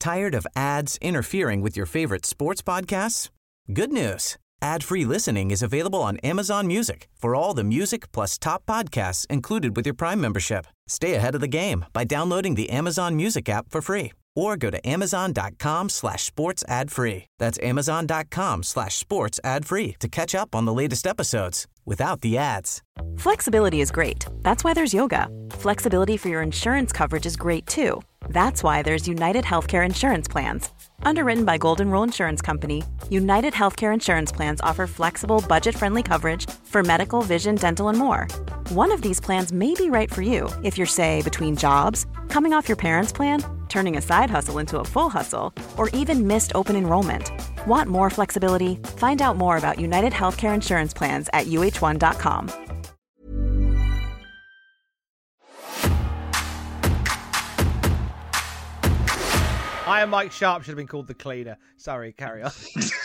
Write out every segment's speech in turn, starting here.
Tired of ads interfering with your favorite sports podcasts? Good news. Ad-free listening is available on Amazon Music for all the music plus top podcasts included with your Prime membership. Stay ahead of the game by downloading the Amazon Music app for free or go to amazon.com/sports ad free. That's amazon.com/sports ad free to catch up on the latest episodes without the ads. Flexibility is great. That's why there's yoga. Flexibility for your insurance coverage is great too. That's why there's United Healthcare Insurance Plans. Underwritten by Golden Rule Insurance Company, United Healthcare Insurance Plans offer flexible, budget-friendly coverage for medical, vision, dental, and more. One of these plans may be right for you if you're, say, between jobs, coming off your parents' plan, turning a side hustle into a full hustle, or even missed open enrollment. Want more flexibility? Find out more about United Healthcare Insurance Plans at uh1.com. I am Mike Sharp, should have been called the cleaner. Sorry, carry on.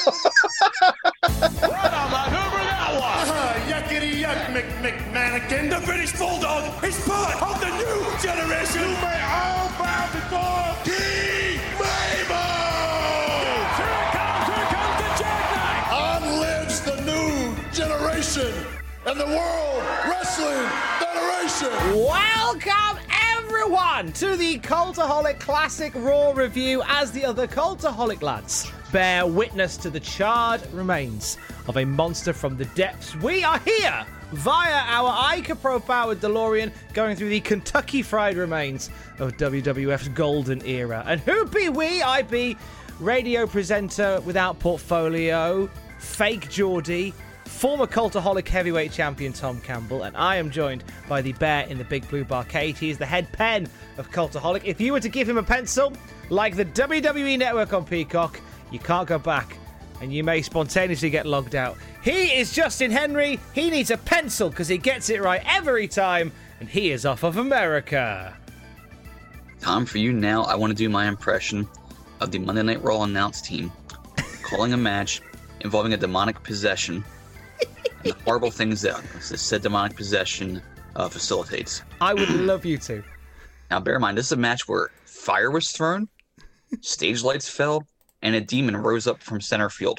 Yuckity yuck, McMannequin, the British Bulldog is part of the new generation. You may all bow before King Mabel! Here comes the jackknife! On lives the new generation and the World Wrestling Federation! Welcome, everyone, to the Cultaholic Classic Raw review as the other Cultaholic lads bear witness to the charred remains of a monster from the depths. We are here via our Ica Pro-powered DeLorean going through the Kentucky Fried remains of WWF's golden era. And who be we? I be radio presenter without portfolio, fake Geordie, former Cultaholic heavyweight champion Tom Campbell, and I am joined by the bear in the big blue barcade. He is the head pen of Cultaholic. If you were to give him a pencil, like the WWE Network on Peacock, you can't go back, and you may spontaneously get logged out. He is Justin Henry. He needs a pencil because he gets it right every time, and he is off of America. Tom, for you now, I want to do my impression of the Monday Night Raw announce team calling a match involving a demonic possession and the horrible things that said demonic possession facilitates. I would love you to. Now, bear in mind, this is a match where fire was thrown, stage lights fell, and a demon rose up from center field.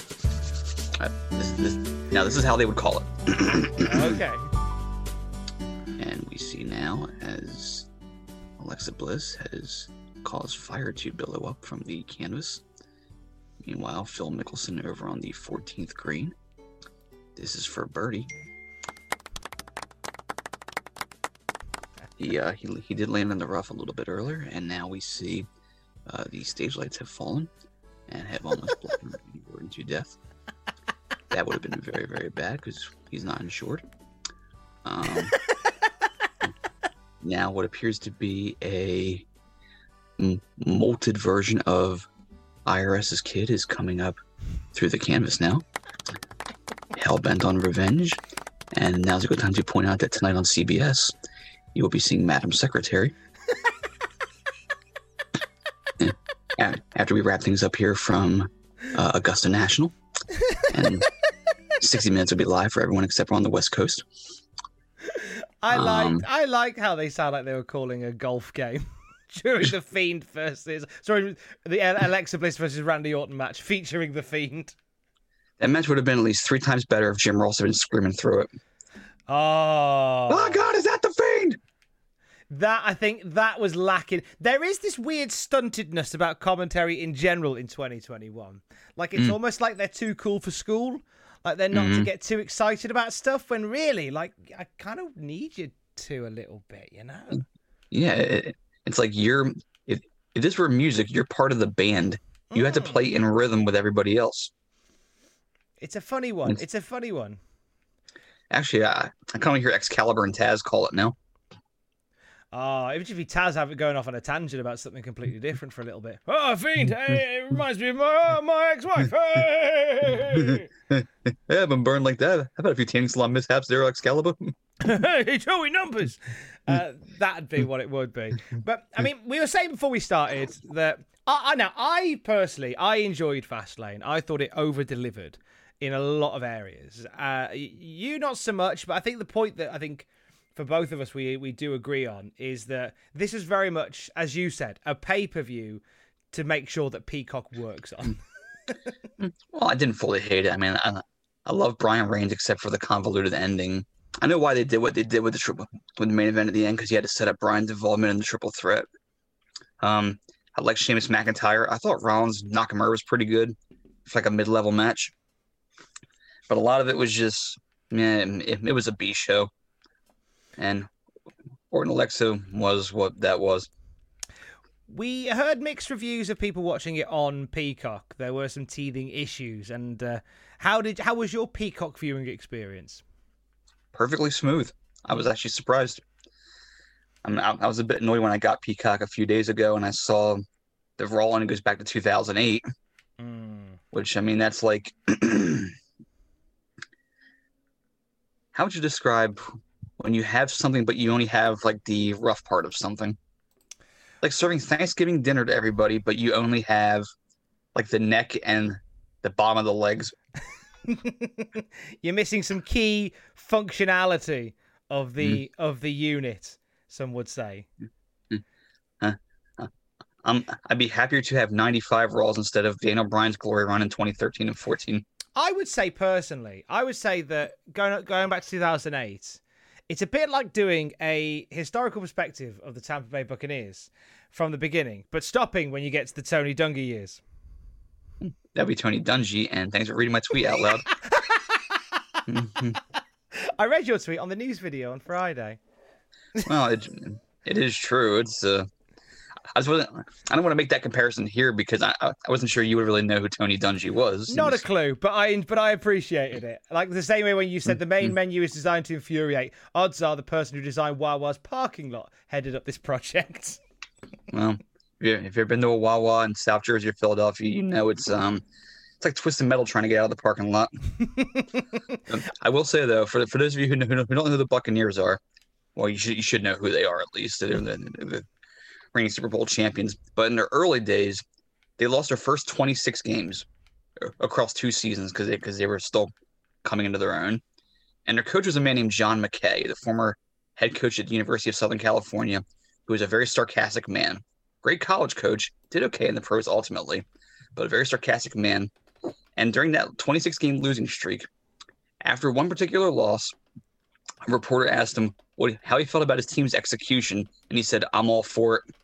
This is how they would call it. Okay. And we see now as Alexa Bliss has caused fire to billow up from the canvas. Meanwhile, Phil Mickelson over on the 14th green. This is for birdie. He did land in the rough a little bit earlier, and now we see the stage lights have fallen and have almost blown Gordon to death. That would have been very, very bad because he's not insured. Now what appears to be a molted version of IRS's kid is coming up through the canvas now. Hell-bent on revenge. And now's a good time to point out that tonight on CBS, you will be seeing Madam Secretary. After we wrap things up here from Augusta National. And 60 Minutes will be live for everyone except on the West Coast. I like how they sound like they were calling a golf game during the Fiend versus... Sorry, the Alexa Bliss versus Randy Orton match featuring the Fiend. That match would have been at least 3 times better if Jim Ross had been screaming through it. Oh God, is that the Fiend? I think that was lacking. There is this weird stuntedness about commentary in general in 2021. Like, it's almost like they're too cool for school. Like, they're not to get too excited about stuff when really, like, I kind of need you to a little bit, you know? Yeah, it's like if this were music, you're part of the band. You have to play in rhythm with everybody else. It's a funny one. Actually, I kind of hear Excalibur and Taz call it now. It would just be Taz going off on a tangent about something completely different for a little bit. Oh, Fiend! Hey, it reminds me of my ex-wife. Hey! Yeah, I've been burned like that. How about a few tanning salon mishaps there, Excalibur? Hey, Joey Numbers! That'd be what it would be. But, I mean, we were saying before we started that... I personally enjoyed Fastlane. I thought it over-delivered in a lot of areas. You not so much, but I think the point that I think... for both of us, we do agree on is that this is very much, as you said, a pay-per-view to make sure that Peacock works on. Well, I didn't fully hate it. I mean, I love Brian Reigns except for the convoluted ending. I know why they did what they did with the main event at the end, because you had to set up Brian's involvement in the triple threat. I like Sheamus McIntyre. I thought Rollins Nakamura was pretty good for like a mid-level match, but a lot of it was just, man, it was a B show, and Orton Alexa was what that was. We heard mixed reviews of people watching it on Peacock. There were some teething issues, and how was your Peacock viewing experience? Perfectly smooth. I was actually surprised. I was a bit annoyed when I got Peacock a few days ago and I saw the Raw and it goes back to 2008, which, I mean, that's like, how would you describe when you have something but you only have like the rough part of something? Like serving Thanksgiving dinner to everybody, but you only have like the neck and the bottom of the legs. You're missing some key functionality of the unit, some would say. I'd be happier to have 95 Raws instead of Daniel Bryan's glory run in 2013 and 14. I would say personally, that going back to 2008, it's a bit like doing a historical perspective of the Tampa Bay Buccaneers from the beginning, but stopping when you get to the Tony Dungy years. That'd be Tony Dungy, and thanks for reading my tweet out loud. I read your tweet on the news video on Friday. Well, it is true. It's I don't want to make that comparison here because I wasn't sure you would really know who Tony Dungy was. Not a clue, but I appreciated it. Like the same way when you said the main menu is designed to infuriate, odds are the person who designed Wawa's parking lot headed up this project. Well, if you've ever been to a Wawa in South Jersey or Philadelphia, you know it's like Twisted Metal trying to get out of the parking lot. I will say though, for those of you who don't know who the Buccaneers are, well, you should know who they are at least. They're the reigning Super Bowl champions. But in their early days, they lost their first 26 games across 2 seasons because they were still coming into their own. And their coach was a man named John McKay, the former head coach at the University of Southern California, who was a very sarcastic man. Great college coach, did okay in the pros ultimately, but a very sarcastic man. And during that 26-game losing streak, after one particular loss, a reporter asked him how he felt about his team's execution, and he said, "I'm all for it."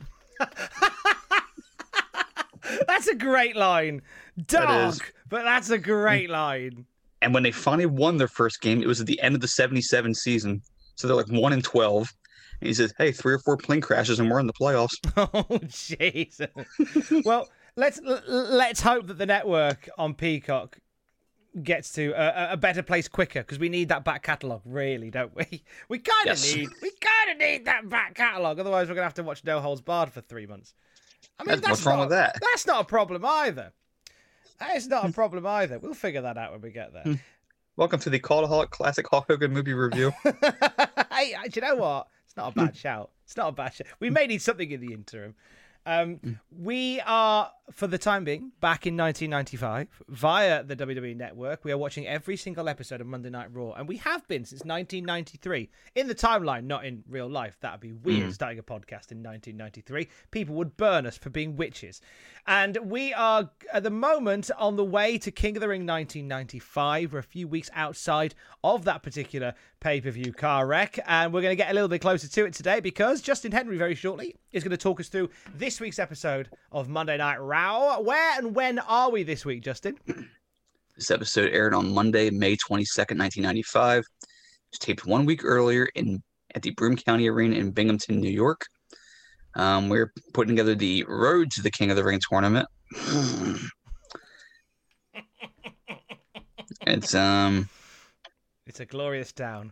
That's a great line. Dark, but that's a great line. And when they finally won their first game, it was at the end of the 77 season. So they're like 1-12. And he says, "Hey, 3 or 4 plane crashes and we're in the playoffs." Oh, Jesus. Well, let's hope that the network on Peacock gets to a better place quicker, because we need that back catalogue, really, don't we? We kind of need that back catalogue. Otherwise, we're gonna have to watch No Holds Barred for 3 months. I mean, what's wrong with that? That's not a problem either. That is not a problem either. We'll figure that out when we get there. Welcome to the Cultaholic Classic Hulk Hogan movie review. Hey, do you know what? It's not a bad shout. It's not a bad shout. We may need something in the interim. We are, for the time being, back in 1995 via the WWE Network. We are watching every single episode of Monday Night Raw, and we have been since 1993. In the timeline, not in real life. That would be weird, starting a podcast in 1993. People would burn us for being witches. And we are, at the moment, on the way to King of the Ring 1995. We're a few weeks outside of that particular pay-per-view car wreck, and we're going to get a little bit closer to it today because Justin Henry very shortly is going to talk us through this week's episode of Monday Night Raw. Where and when are we this week, Justin? This episode aired on Monday, May 22nd, 1995. It was taped 1 week earlier at the Broome County Arena in Binghamton, New York. We're putting together the Road to the King of the Ring tournament. It's a glorious town.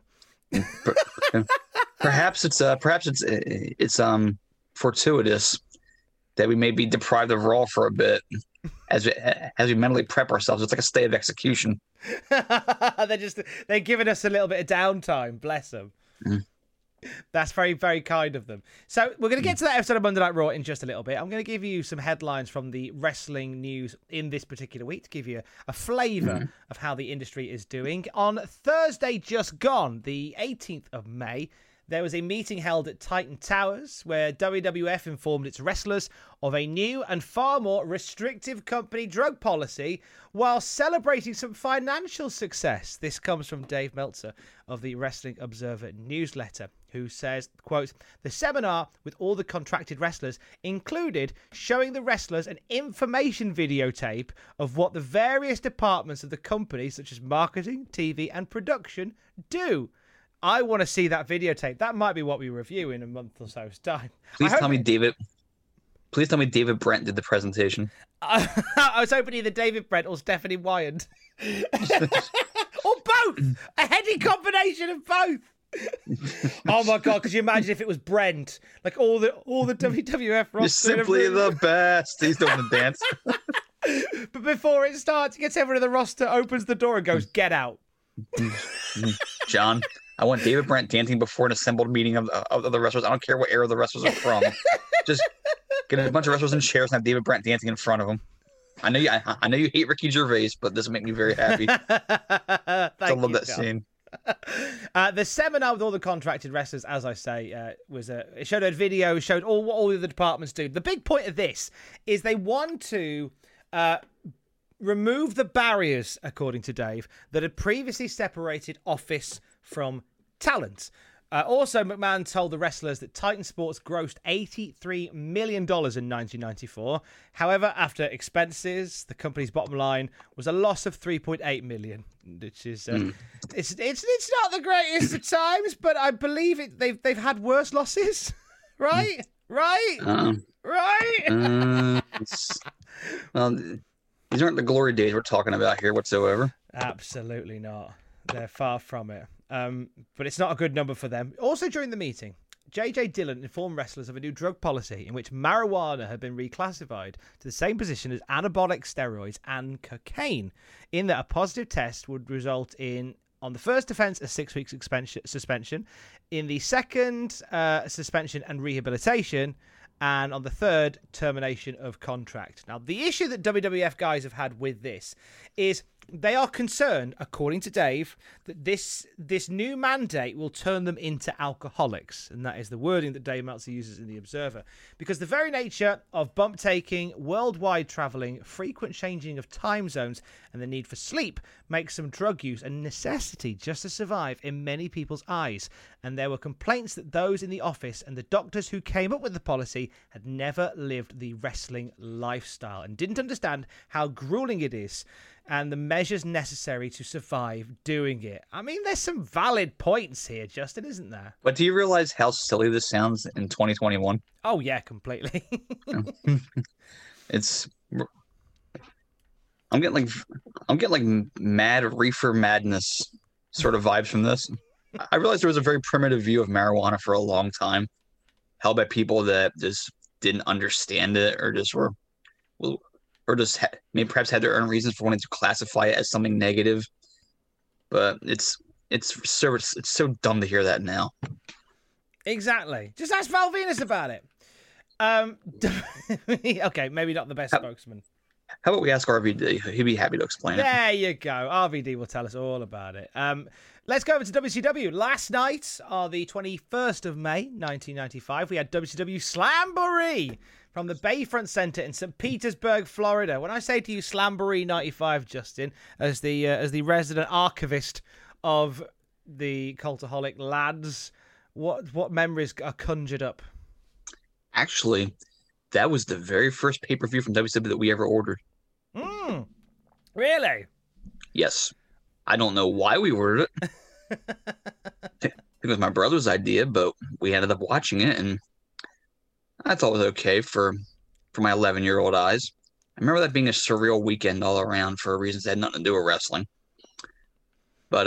Perhaps it's fortuitous that we may be deprived of Raw for a bit as we mentally prep ourselves. It's like a state of execution. They're giving us a little bit of downtime. Bless them. That's very, very kind of them. So we're going to get to that episode of Monday Night Raw in just a little bit. I'm going to give you some headlines from the wrestling news in this particular week to give you a flavour of how the industry is doing. On Thursday just gone, the 18th of May, there was a meeting held at Titan Towers where WWF informed its wrestlers of a new and far more restrictive company drug policy while celebrating some financial success. This comes from Dave Meltzer of the Wrestling Observer newsletter, who says, quote, the seminar with all the contracted wrestlers included showing the wrestlers an information videotape of what the various departments of the company, such as marketing, TV, and production, do. I want to see that videotape. That might be what we review in a month or so's time. Please tell me David Brent did the presentation. I was hoping either David Brent or Stephanie Wyand. Or both. A heady combination of both. Oh my God, could you imagine if it was Brent? Like all the WWF roster. You're simply the best. He's doing the dance. But before it starts, he gets everyone in the roster, opens the door and goes, get out. John, I want David Brent dancing before an assembled meeting of the wrestlers. I don't care what era the wrestlers are from. Just get a bunch of wrestlers in chairs and have David Brent dancing in front of them. I know you hate Ricky Gervais, but this will make me very happy. I love that scene. The seminar with all the contracted wrestlers, as I say, it showed a video, showed what all the other departments do. The big point of this is they want to remove the barriers, according to Dave, that had previously separated office from talent. Also, McMahon told the wrestlers that Titan Sports grossed $83 million in 1994. However, after expenses, the company's bottom line was a loss of $3.8 million, which is it's not the greatest of times, but I believe they've had worse losses, right? Right? Right? Well, these aren't the glory days we're talking about here whatsoever. Absolutely not. They're far from it. But it's not a good number for them. Also during the meeting, J.J. Dillon informed wrestlers of a new drug policy in which marijuana had been reclassified to the same position as anabolic steroids and cocaine, in that a positive test would result in, on the first offence, a 6-week suspension, in the second, suspension and rehabilitation, and on the third, termination of contract. Now, the issue that WWF guys have had with this is they are concerned, according to Dave, that this new mandate will turn them into alcoholics. And that is the wording that Dave Meltzer uses in The Observer. Because the very nature of bump taking, worldwide travelling, frequent changing of time zones, and the need for sleep makes some drug use a necessity just to survive in many people's eyes. And there were complaints that those in the office and the doctors who came up with the policy had never lived the wrestling lifestyle and didn't understand how grueling it is and the measures necessary to survive doing it. I mean, there's some valid points here, Justin, isn't there? But do you realize how silly this sounds in 2021? Oh, yeah, completely. I'm getting like mad reefer madness sort of vibes from this. I realized there was a very primitive view of marijuana for a long time, held by people that just didn't understand it or just were, maybe perhaps had their own reasons for wanting to classify it as something negative. But it's so dumb to hear that now. Exactly. Just ask Val Venus about it. Okay, maybe not the best spokesman. How about we ask RVD? He'd be happy to explain it. There you go. RVD will tell us all about it. Let's go over to WCW. Last night, on the 21st of May, 1995, we had WCW Slamboree from the Bayfront Center in St. Petersburg, Florida. When I say to you Slamboree 95, Justin, as the resident archivist of the Cultaholic lads, what memories are conjured up? Actually, that was the very first pay-per-view from WCW that we ever ordered. Really? Yes. I don't know why we ordered it. It was my brother's idea, but we ended up watching it, and I thought it was okay for my 11-year-old eyes. I remember that being a surreal weekend all around for reasons that had nothing to do with wrestling. But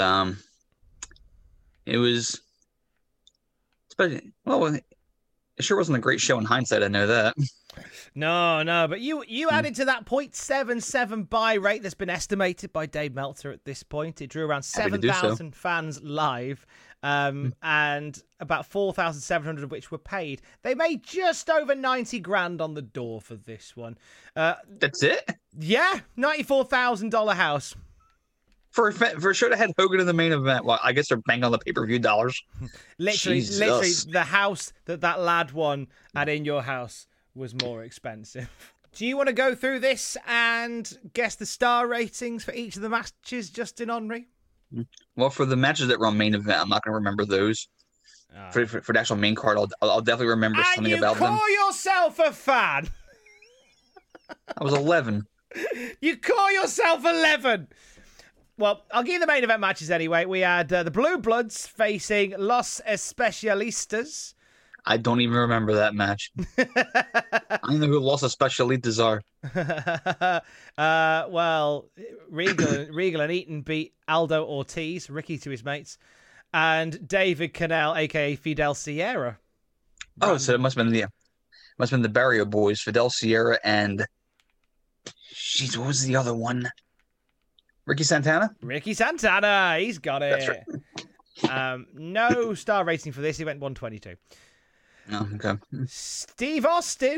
it was, especially, well, it sure wasn't a great show in hindsight. I know that. No, but you added to that 0.77 buy rate that's been estimated by Dave Meltzer at this point. It drew around 7,000 fans live, and about 4,700 of which were paid. They made just over 90 grand on the door for this one. That's it? Yeah, $94,000 house. For a show that had Hogan in the main event, well, I guess they're banking on the pay-per-view dollars. Literally, Jesus. the house that lad won at In Your House was more expensive. Do you want to go through this and guess the star ratings for each of the matches, Justin Henry? Well, for the matches that were on main event, I'm not going to remember those. For the actual main card, I'll definitely remember something about them. And you call yourself a fan? I was 11. You call yourself 11? Well, I'll give you the main event matches anyway. We had the Blue Bloods facing Los Especialistas. I don't even remember that match. I don't know who Los Especialistas are. Well, Regal and Eaton beat Aldo Ortiz, Ricky to his mates, and David Cannell, a.k.a. Fidel Sierra. Oh, so it must have been the Barrio Boys, Fidel Sierra and... Jeez, what was the other one? Ricky Santana? Ricky Santana, he's got it. That's right. No star rating for this. He went 122. Oh, okay. Steve Austin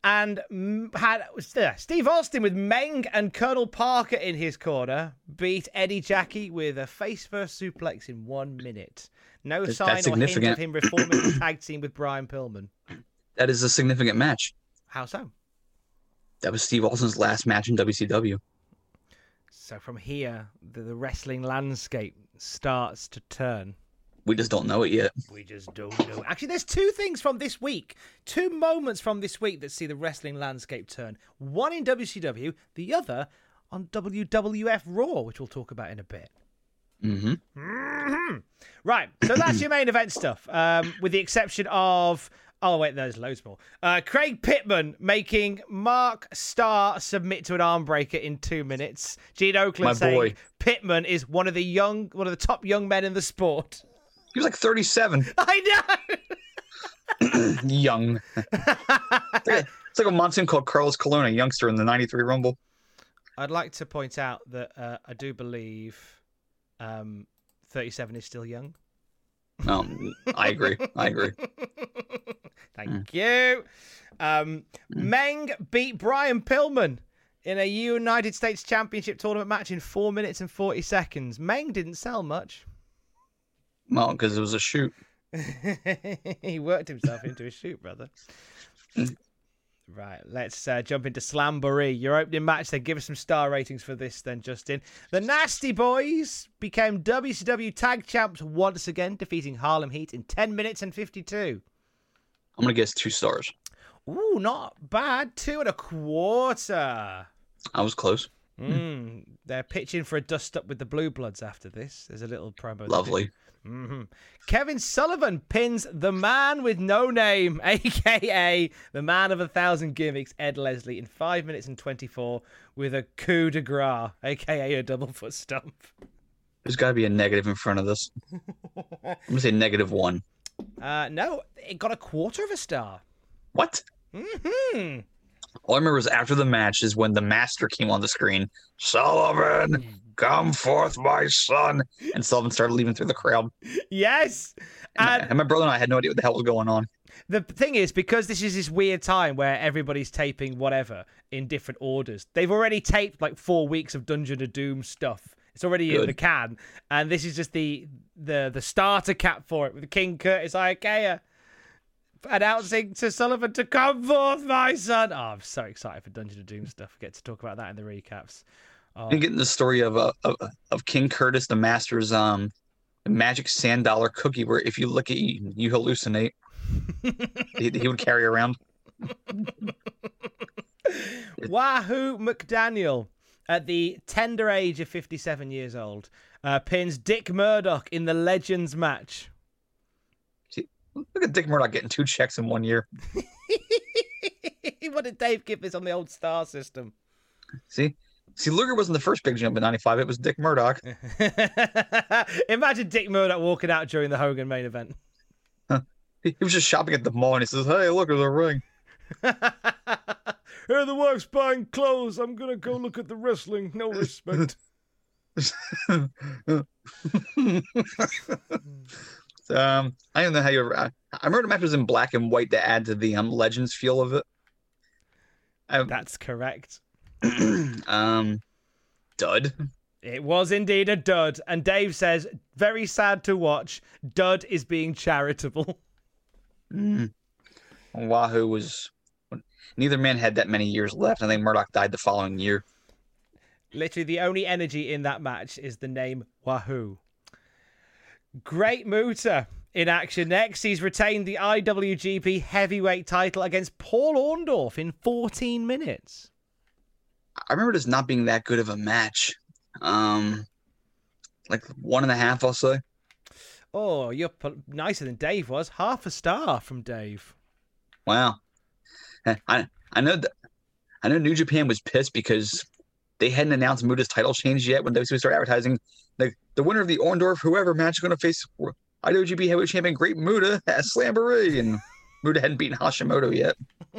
Steve Austin with Meng and Colonel Parker in his corner beat Eddie Jackie with a face-first suplex in 1 minute. No sign or hint of him reforming the tag team with Brian Pillman. That is a significant match. How so? That was Steve Austin's last match in WCW. So from here, the wrestling landscape starts to turn. We just don't know it yet. We just don't know. Actually, there's two things from this week, two moments from this week that see the wrestling landscape turn. One in WCW, the other on WWF Raw, which we'll talk about in a bit. Right, so that's your main event stuff, with the exception of... Oh, wait, there's loads more. Craig Pittman making Mark Starr submit to an arm breaker in 2 minutes. Gene Oakland saying Pittman is one of the top young men in the sport. He was like 37. I know! Young. It's like a monsoon called Carlos Colon, a youngster in the 93 Rumble. I'd like to point out that I do believe 37 is still young. I agree. Thank you. Meng beat Brian Pillman in a United States Championship tournament match in 4 minutes and 40 seconds. Meng didn't sell much. Well, because it was a shoot. He worked himself into a shoot, brother. Right, let's jump into Slamboree. Your opening match, then give us some star ratings for this then, Justin. The Nasty Boys became WCW Tag Champs once again, defeating Harlem Heat in 10 minutes and 52. I'm going to guess 2 stars. Ooh, not bad. 2.25. I was close. They're pitching for a dust-up with the Blue Bloods after this. There's a little promo. Lovely. Kevin Sullivan pins the man with no name, a.k.a. the man of 1,000 gimmicks, Ed Leslie, in 5 minutes and 24 with a coup de grace, a.k.a. a double foot stomp. There's got to be a negative in front of this. I'm going to say -1. No, it got a 1/4 star. What? All I remember was after the match is when the master came on the screen. Sullivan, come forth, my son. And Sullivan started leaving through the crowd. Yes. And my brother and I had no idea what the hell was going on. The thing is, because this is this weird time where everybody's taping whatever in different orders, they've already taped like 4 weeks of Dungeon of Doom stuff. It's already in the can. And this is just the starter cap for it with King Curtis Ikea announcing to Sullivan to come forth, my son. Oh, I'm so excited for Dungeon of Doom stuff. We get to talk about that in the recaps. And getting the story of King Curtis, the master's magic sand dollar cookie, where if you look at you hallucinate. he would carry around. Wahoo McDaniel, at the tender age of 57 years old, pins Dick Murdoch in the Legends match. Look at Dick Murdoch getting 2 checks in 1 year. What did Dave give this on the old star system? See, Luger wasn't the first big jump in 95. It was Dick Murdoch. Imagine Dick Murdoch walking out during the Hogan main event. He was just shopping at the mall and he says, "Hey, look, there's a ring." Here the wife's buying clothes. I'm going to go look at the wrestling. No respect. I don't know how you ever... I remember the match was in black and white to add to the Legends feel of it. That's correct. Dud. It was indeed a dud. And Dave says, very sad to watch. Dud is being charitable. Wahoo was... Neither man had that many years left. I think Murdoch died the following year. Literally, the only energy in that match is the name Wahoo. Great Muta in action next. He's retained the IWGP Heavyweight title against Paul Orndorff in 14 minutes. I remember this not being that good of a match. Like 1.5, I'll say. Oh, you're nicer than Dave was. Half a star from Dave. Wow. I know New Japan was pissed because they hadn't announced Muta's title change yet when WWE started advertising. Like, the winner of the Orndorff whoever match is going to face IWGP Heavyweight Champion Great Muta at Slamboree, and Muta hadn't beaten Hashimoto yet.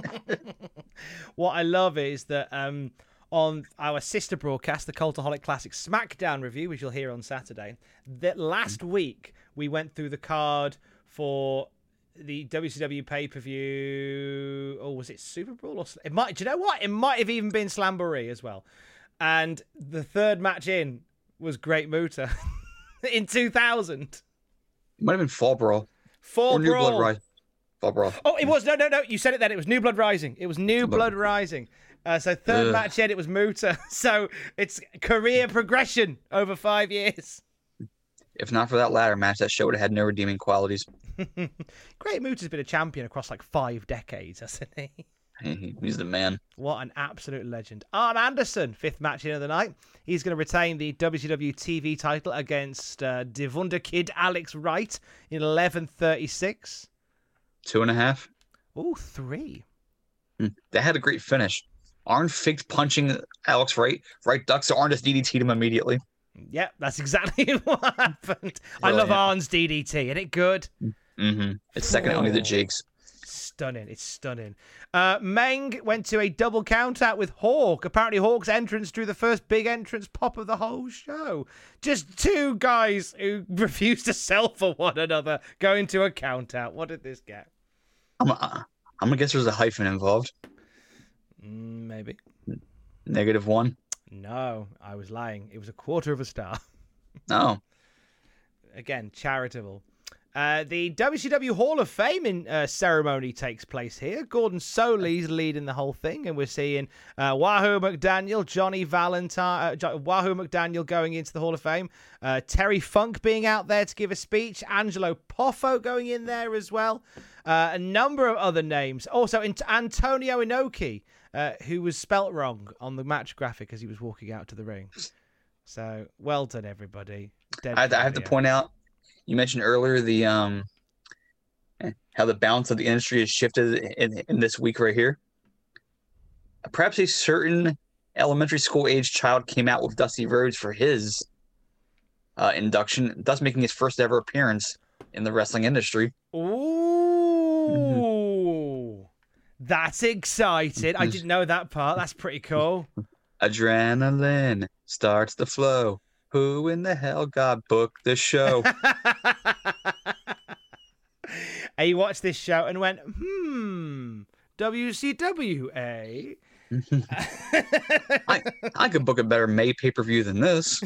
What I love is that on our sister broadcast, the Cultaholic Classic SmackDown review, which you'll hear on Saturday, that last week we went through the card for the WCW pay-per-view. Oh, was it Super Brawl? Or it might. Do you know what? It might have even been Slamboree as well. And the third match in was Great Muta in 2000. It might have been Fall Brawl. Fall New Brawl. Blood Rising. Fall Brawl. Oh, it was. No. You said it then. It was New Blood Rising. It was New Blood Rising. So third match in, it was Muta. So it's career progression over 5 years. If not for that ladder match, that show would have had no redeeming qualities. Great Muta's been a champion across like 5 decades, hasn't he? He's the man. What an absolute legend. Arn Anderson, 5th match in of the night. He's going to retain the WCW TV title against Devunda Kid Alex Wright in 11:36. 2.5. Oh, 3. They had a great finish. Arn faked punching Alex Wright. Wright ducks, so Arn just DDT'd him immediately. Yep, that's exactly what happened. I love Arn's DDT. Isn't it good? Mm-hmm. It's second only to Jake's. Stunning. It's stunning. Meng went to a double count out with Hawk. Apparently Hawk's entrance drew the first big entrance pop of the whole show. Just 2 guys who refused to sell for one another going to a count out. What did this get? I'm going to guess there's a hyphen involved. Maybe. -1. No, I was lying. It was a 1/4 star. Oh. Again, charitable. The WCW Hall of Fame ceremony takes place here. Gordon Solis leading the whole thing, and we're seeing Wahoo McDaniel, Johnny Valentine, Wahoo McDaniel going into the Hall of Fame, Terry Funk being out there to give a speech, Angelo Poffo going in there as well, a number of other names. Also, Antonio Inoki, who was spelt wrong on the match graphic as he was walking out to the ring. So, well done, everybody. I have to point out, you mentioned earlier the how the balance of the industry has shifted in this week right here. Perhaps a certain elementary school age child came out with Dusty Rhodes for his induction, thus making his first ever appearance in the wrestling industry. Ooh, that's exciting. I didn't know that part. That's pretty cool. Adrenaline starts to flow. Who in the hell got booked the show? And you watched this show and went, WCW, eh? I could book a better May pay-per-view than this.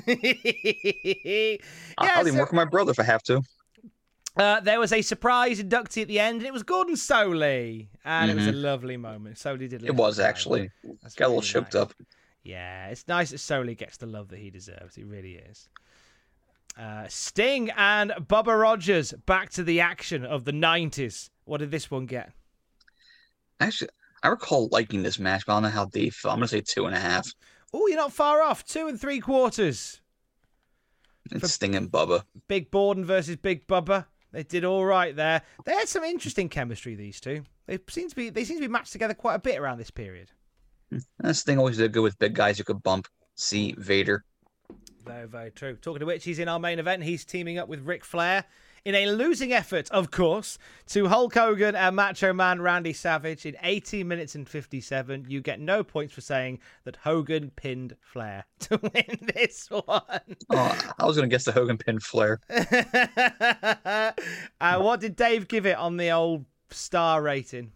I'll even work with my brother if I have to. There was a surprise inductee at the end, and it was Gordon Solie. And it was a lovely moment. Solie did it was, actually. Got a little choked up. Yeah, it's nice that Solie gets the love that he deserves. It really is. Sting and Bubba Rogers back to the action of the 90s. What did this one get? Actually, I recall liking this match, but I don't know how Dave felt. I'm going to say 2.5. Oh, you're not far off. 2 3/4. It's Sting and Bubba. Big Borden versus Big Bubba. They did all right there. They had some interesting chemistry, these two. They seem to be matched together quite a bit around this period. Sting always did good with big guys who could bump. See Vader. Very, very true. Talking to which, he's in our main event. He's teaming up with Ric Flair in a losing effort, of course, to Hulk Hogan and Macho Man Randy Savage in 18 minutes and 57. You get no points for saying that Hogan pinned Flair to win this one. Oh, I was going to guess the Hogan pinned Flair. What did Dave give it on the old star rating?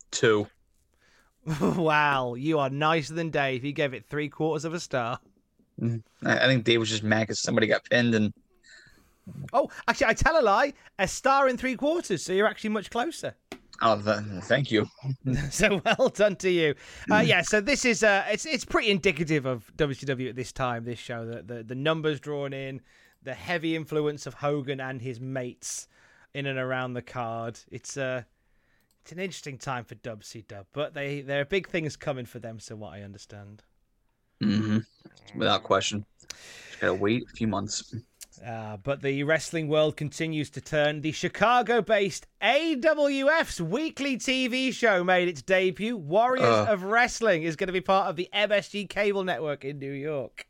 2. Wow, you are nicer than Dave. He gave it 3/4 of a star. I think Dave was just mad because somebody got pinned. And Oh, actually, I tell a lie. A star in 3/4, so you're actually much closer. oh, thank you. So well done to you. Yeah, so this is it's pretty indicative of WCW at this time. This show, the numbers drawn in, the heavy influence of Hogan and his mates in and around the card. It's an interesting time for WCW, but there are big things coming for them. So what I understand, Without question, just gotta wait a few months. but the wrestling world continues to turn. The Chicago-based AWF's weekly TV show made its debut. Warriors of Wrestling is going to be part of the MSG cable network in New York.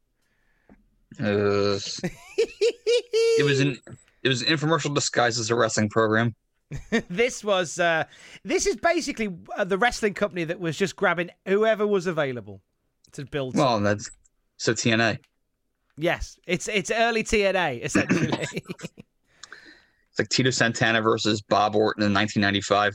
It was an infomercial disguised as a wrestling program. This is basically the wrestling company that was just grabbing whoever was available to build. Well, that's so TNA. Yes, it's early TNA essentially. It's like Tito Santana versus Bob Orton in 1995.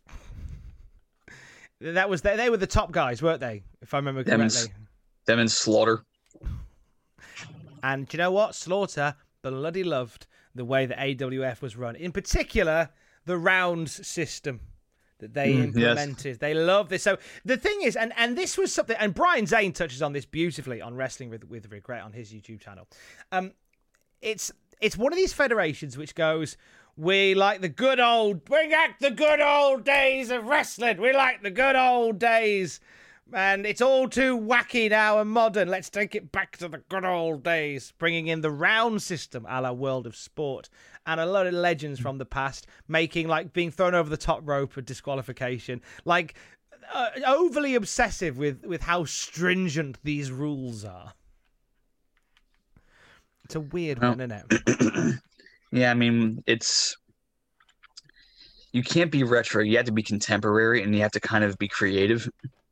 That was they were the top guys, weren't they? If I remember correctly. Them and Slaughter. And do you know what? Slaughter bloody loved the way that AWF was run. In particular, the rounds system that they implemented. Yes. They love this. So the thing is, and this was something, and Brian Zane touches on this beautifully on Wrestling with Regret on his YouTube channel. It's one of these federations which goes, we like the good old, bring back the good old days of wrestling. We like the good old days. And it's all too wacky now and modern. Let's take it back to the good old days. Bringing in the round system a la World of Sport. And a lot of legends from the past. Making, like, being thrown over the top rope of disqualification. Like, overly obsessive with how stringent these rules are. It's a weird one, isn't it? Yeah, I mean, you can't be retro. You have to be contemporary, and you have to kind of be creative.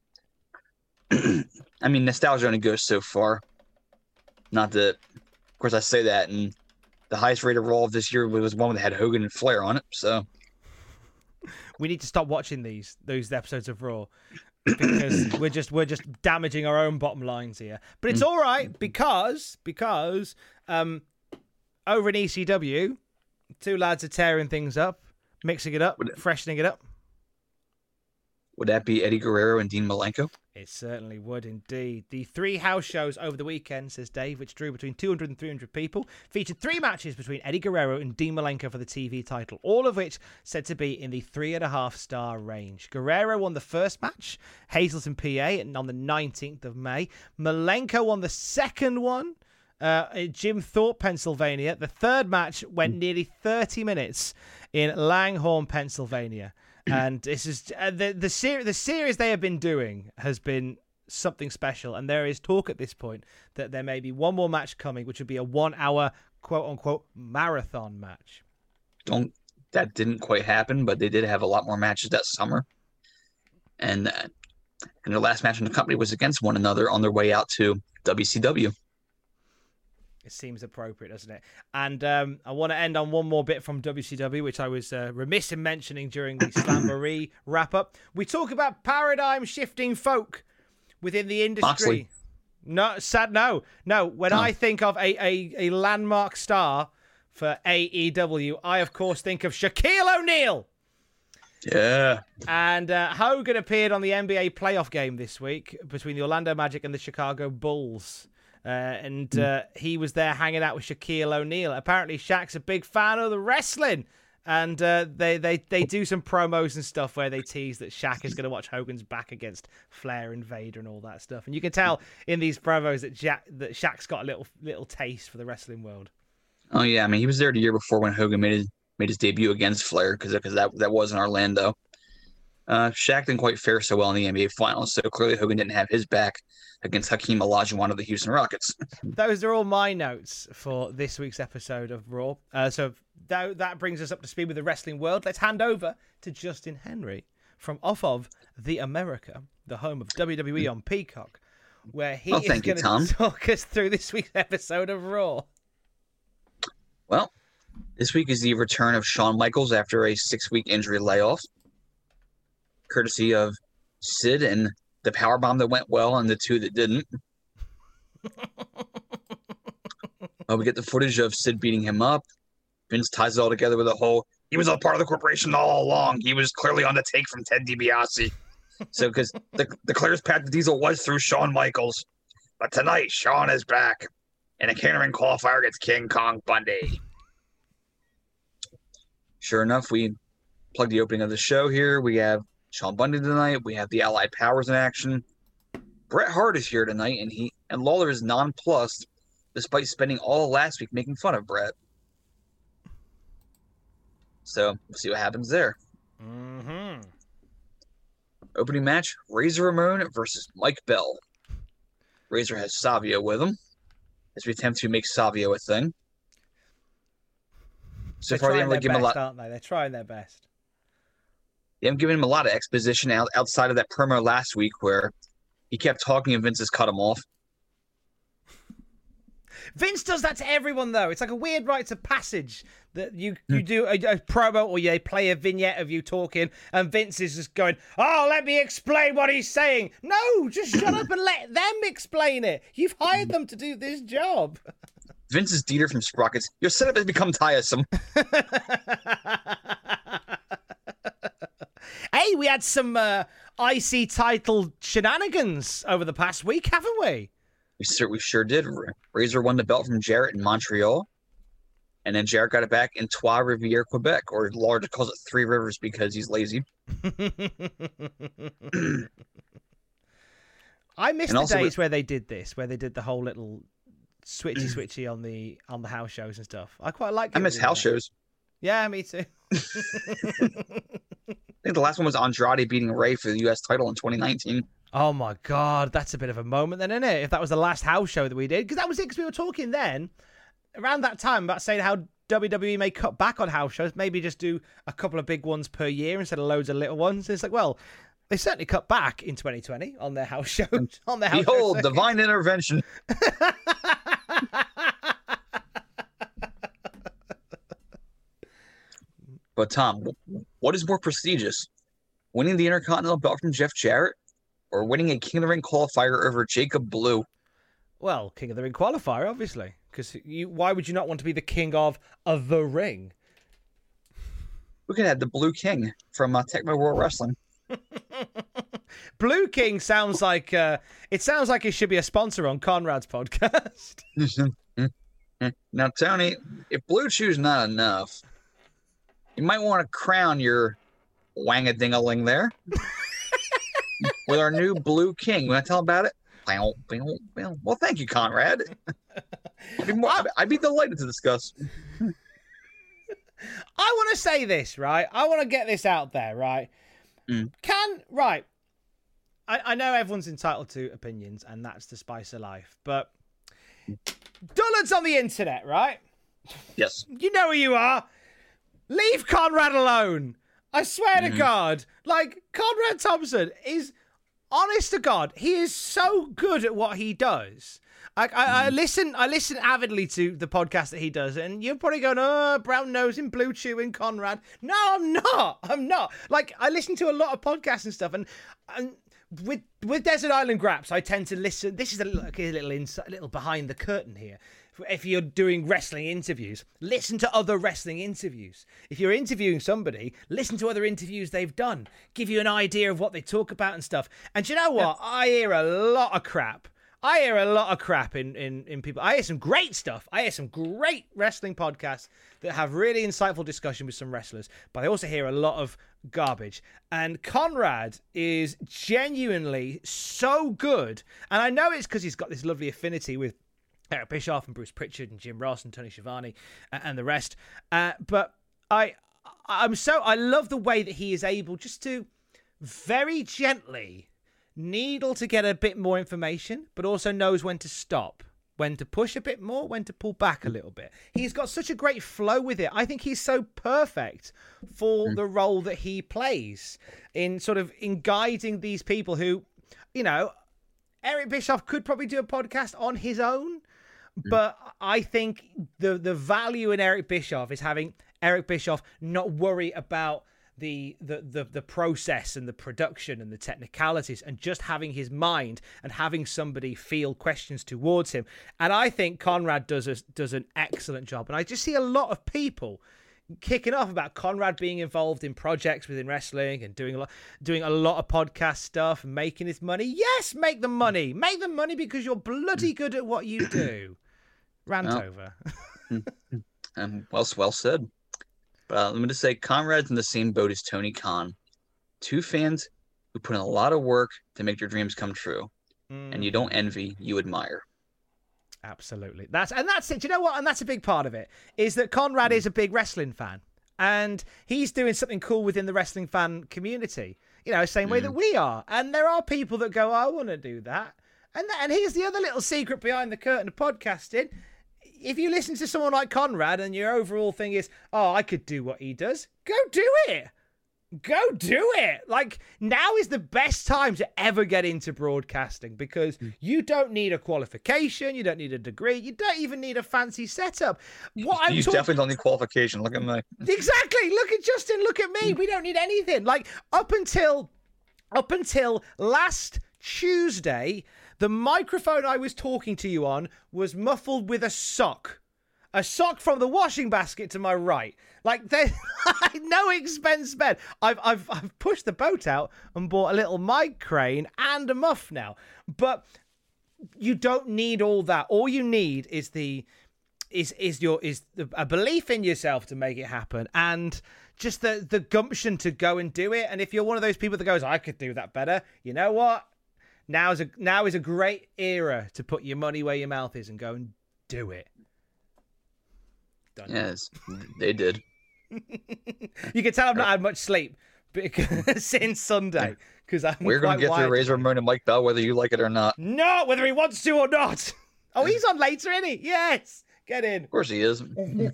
I mean, nostalgia only goes so far. Not that, of course, I say that, and the highest rated Raw of this year was one that had Hogan and Flair on it. So we need to stop watching those episodes of Raw because we're just damaging our own bottom lines here. But it's all right because over in ECW, two lads are tearing things up, mixing it up, freshening it up. Would that be Eddie Guerrero and Dean Malenko? It certainly would indeed. The 3 house shows over the weekend, says Dave, which drew between 200 and 300 people, featured 3 matches between Eddie Guerrero and Dean Malenko for the TV title, all of which said to be in the 3.5-star range. Guerrero won the first match, Hazleton, PA, on the 19th of May. Malenko won the second one, Jim Thorpe, Pennsylvania. The third match went nearly 30 minutes in Langhorne, Pennsylvania. And this is the series they have been doing has been something special. And there is talk at this point that there may be one more match coming, which would be a 1-hour quote unquote marathon match. That didn't quite happen, but they did have a lot more matches that summer. And their last match in the company was against one another on their way out to WCW. It seems appropriate, doesn't it? And I want to end on one more bit from WCW, which I was remiss in mentioning during the Slamboree wrap-up. We talk about paradigm-shifting folk within the industry. Moxley. No. When I think of a landmark star for AEW, I, of course, think of Shaquille O'Neal. Yeah. And Hogan appeared on the NBA playoff game this week between the Orlando Magic and the Chicago Bulls. He was there hanging out with Shaquille O'Neal. Apparently, Shaq's a big fan of the wrestling. And they do some promos and stuff where they tease that Shaq is going to watch Hogan's back against Flair and Vader and all that stuff. And you can tell in these promos that Shaq's got a little taste for the wrestling world. Oh, yeah. I mean, he was there the year before when Hogan made his debut against Flair because that was in Orlando. Shaq didn't quite fare so well in the NBA Finals, so clearly Hogan didn't have his back against Hakeem Olajuwon of the Houston Rockets. Those are all my notes for this week's episode of Raw. So that brings us up to speed with the wrestling world. Let's hand over to Justin Henry from off of The America, the home of WWE on Peacock, where he is going to talk us through this week's episode of Raw. Well, this week is the return of Shawn Michaels after a 6-week injury layoff, courtesy of Sid and the powerbomb that went well and the 2 that didn't. We get the footage of Sid beating him up. Vince ties it all together with a whole, he was a part of the corporation all along. He was clearly on the take from Ted DiBiase. So, because the clearest path to Diesel was through Shawn Michaels. But tonight, Shawn is back. And a catering qualifier gets King Kong Bundy. Sure enough, we plug the opening of the show here. We have Shawn Bundy tonight. We have the Allied Powers in action. Bret Hart is here tonight, and Lawler is nonplussed, despite spending all last week making fun of Bret. So, we'll see what happens there. Mm-hmm. Opening match, Razor Ramon versus Mike Bell. Razor has Savio with him as we attempt to make Savio a thing. So far, they haven't given him a lot. Aren't they? They're trying their best. They haven't given him a lot of exposition outside of that promo last week where he kept talking and Vince has cut him off. Vince does that to everyone, though. It's like a weird rites of passage that you do a promo or you play a vignette of you talking and Vince is just going, oh, let me explain what he's saying. No, just shut up and let them explain it. You've hired them to do this job. Vince is Dieter from Sprockets. Your setup has become tiresome. Hey, we had some IC title shenanigans over the past week, haven't we? We sure did. Razor won the belt from Jarrett in Montreal. And then Jarrett got it back in Trois-Rivières, Quebec. Or Lawler calls it Three Rivers because he's lazy. I missed the days where they did this, where they did the whole little switchy on the house shows and stuff. I quite like it. I miss house shows. Yeah, me too. I think the last one was Andrade beating Ray for the U.S. title in 2019. Oh my God, that's a bit of a moment then, isn't it? If that was the last house show that we did. Because that was it, because we were talking then, around that time, about saying how WWE may cut back on house shows, maybe just do a couple of big ones per year instead of loads of little ones. And it's like, well, they certainly cut back in 2020 on their house shows. Behold, divine intervention. But Tom, what is more prestigious? Winning the Intercontinental belt from Jeff Jarrett or winning a King of the Ring qualifier over Jacob Blue? Well, King of the Ring qualifier, obviously. Because why would you not want to be the king of the ring? We could have the Blue King from Tecmo World Wrestling. Blue King sounds like it should be a sponsor on Conrad's podcast. Now, Tony, if Blue Chew's not enough, you might want to crown your wang-a-ding-a-ling there with our new Blue King. You want to tell about it? Well, thank you, Conrad. I'd be delighted to discuss. I want to say this, right? I want to get this out there, right? I know everyone's entitled to opinions, and that's the spice of life, but dullards on the internet, right? Yes. You know who you are. Leave Conrad alone. I swear to God. Like, Conrad Thompson is, honest to God, he is so good at what he does. I listen avidly to the podcast that he does, and you're probably going, oh, brown nosing, blue chewing Conrad. No, I'm not. Like, I listen to a lot of podcasts and stuff, and with Desert Island Graps, I tend to listen. This is a little behind the curtain here. If you're doing wrestling interviews, listen to other wrestling interviews. If you're interviewing somebody, listen to other interviews they've done. Give you an idea of what they talk about and stuff. And do you know what? Yeah. I hear a lot of crap. In people. I hear some great stuff. I hear some great wrestling podcasts that have really insightful discussion with some wrestlers. But I also hear a lot of garbage. And Conrad is genuinely so good. And I know it's because he's got this lovely affinity with Eric Bischoff and Bruce Pritchard and Jim Ross and Tony Schiavone and the rest. But I love the way that he is able just to very gently needle to get a bit more information, but also knows when to stop, when to push a bit more, when to pull back a little bit. He's got such a great flow with it. I think he's so perfect for the role that he plays in guiding these people who, you know, Eric Bischoff could probably do a podcast on his own. But I think the value in Eric Bischoff is having Eric Bischoff not worry about the process and the production and the technicalities, and just having his mind and having somebody feel questions towards him. And I think Conrad does an excellent job. And I just see a lot of people kicking off about Conrad being involved in projects within wrestling and doing a lot of podcast stuff and making his money. Yes, make the money because you're bloody good at what you do. Rant over. Well said. But let me just say, Conrad's in the same boat as Tony Khan. Two fans who put in a lot of work to make their dreams come true. And you don't envy, you admire. Absolutely. That's it. Do you know what? And that's a big part of it, is that Conrad is a big wrestling fan. And he's doing something cool within the wrestling fan community, same way that we are. And there are people that go, I want to do that. And here's the other little secret behind the curtain of podcasting. If you listen to someone like Conrad and your overall thing is, I could do what he does, go do it. Go do it. Like, now is the best time to ever get into broadcasting, because you don't need a qualification, you don't need a degree, you don't even need a fancy setup. You definitely don't need qualification. Look at me. Exactly. Look at Justin. Look at me. We don't need anything. Like, up until last Tuesday, the microphone I was talking to you on was muffled with a sock from the washing basket to my right. Like, there's no expense spared. I've pushed the boat out and bought a little mic crane and a muff now. But you don't need all that. All you need is a belief in yourself to make it happen, and just the gumption to go and do it. And if you're one of those people that goes, I could do that better, you know what? Now is a great era to put your money where your mouth is and go and do it. Done. Yes, they did. You can tell I've not had much sleep since Sunday, because we're going to get through Razor Ramon and Mike Bell whether you like it or not. No, whether he wants to or not. Oh, he's on later, isn't he? Yes, get in. Of course he is.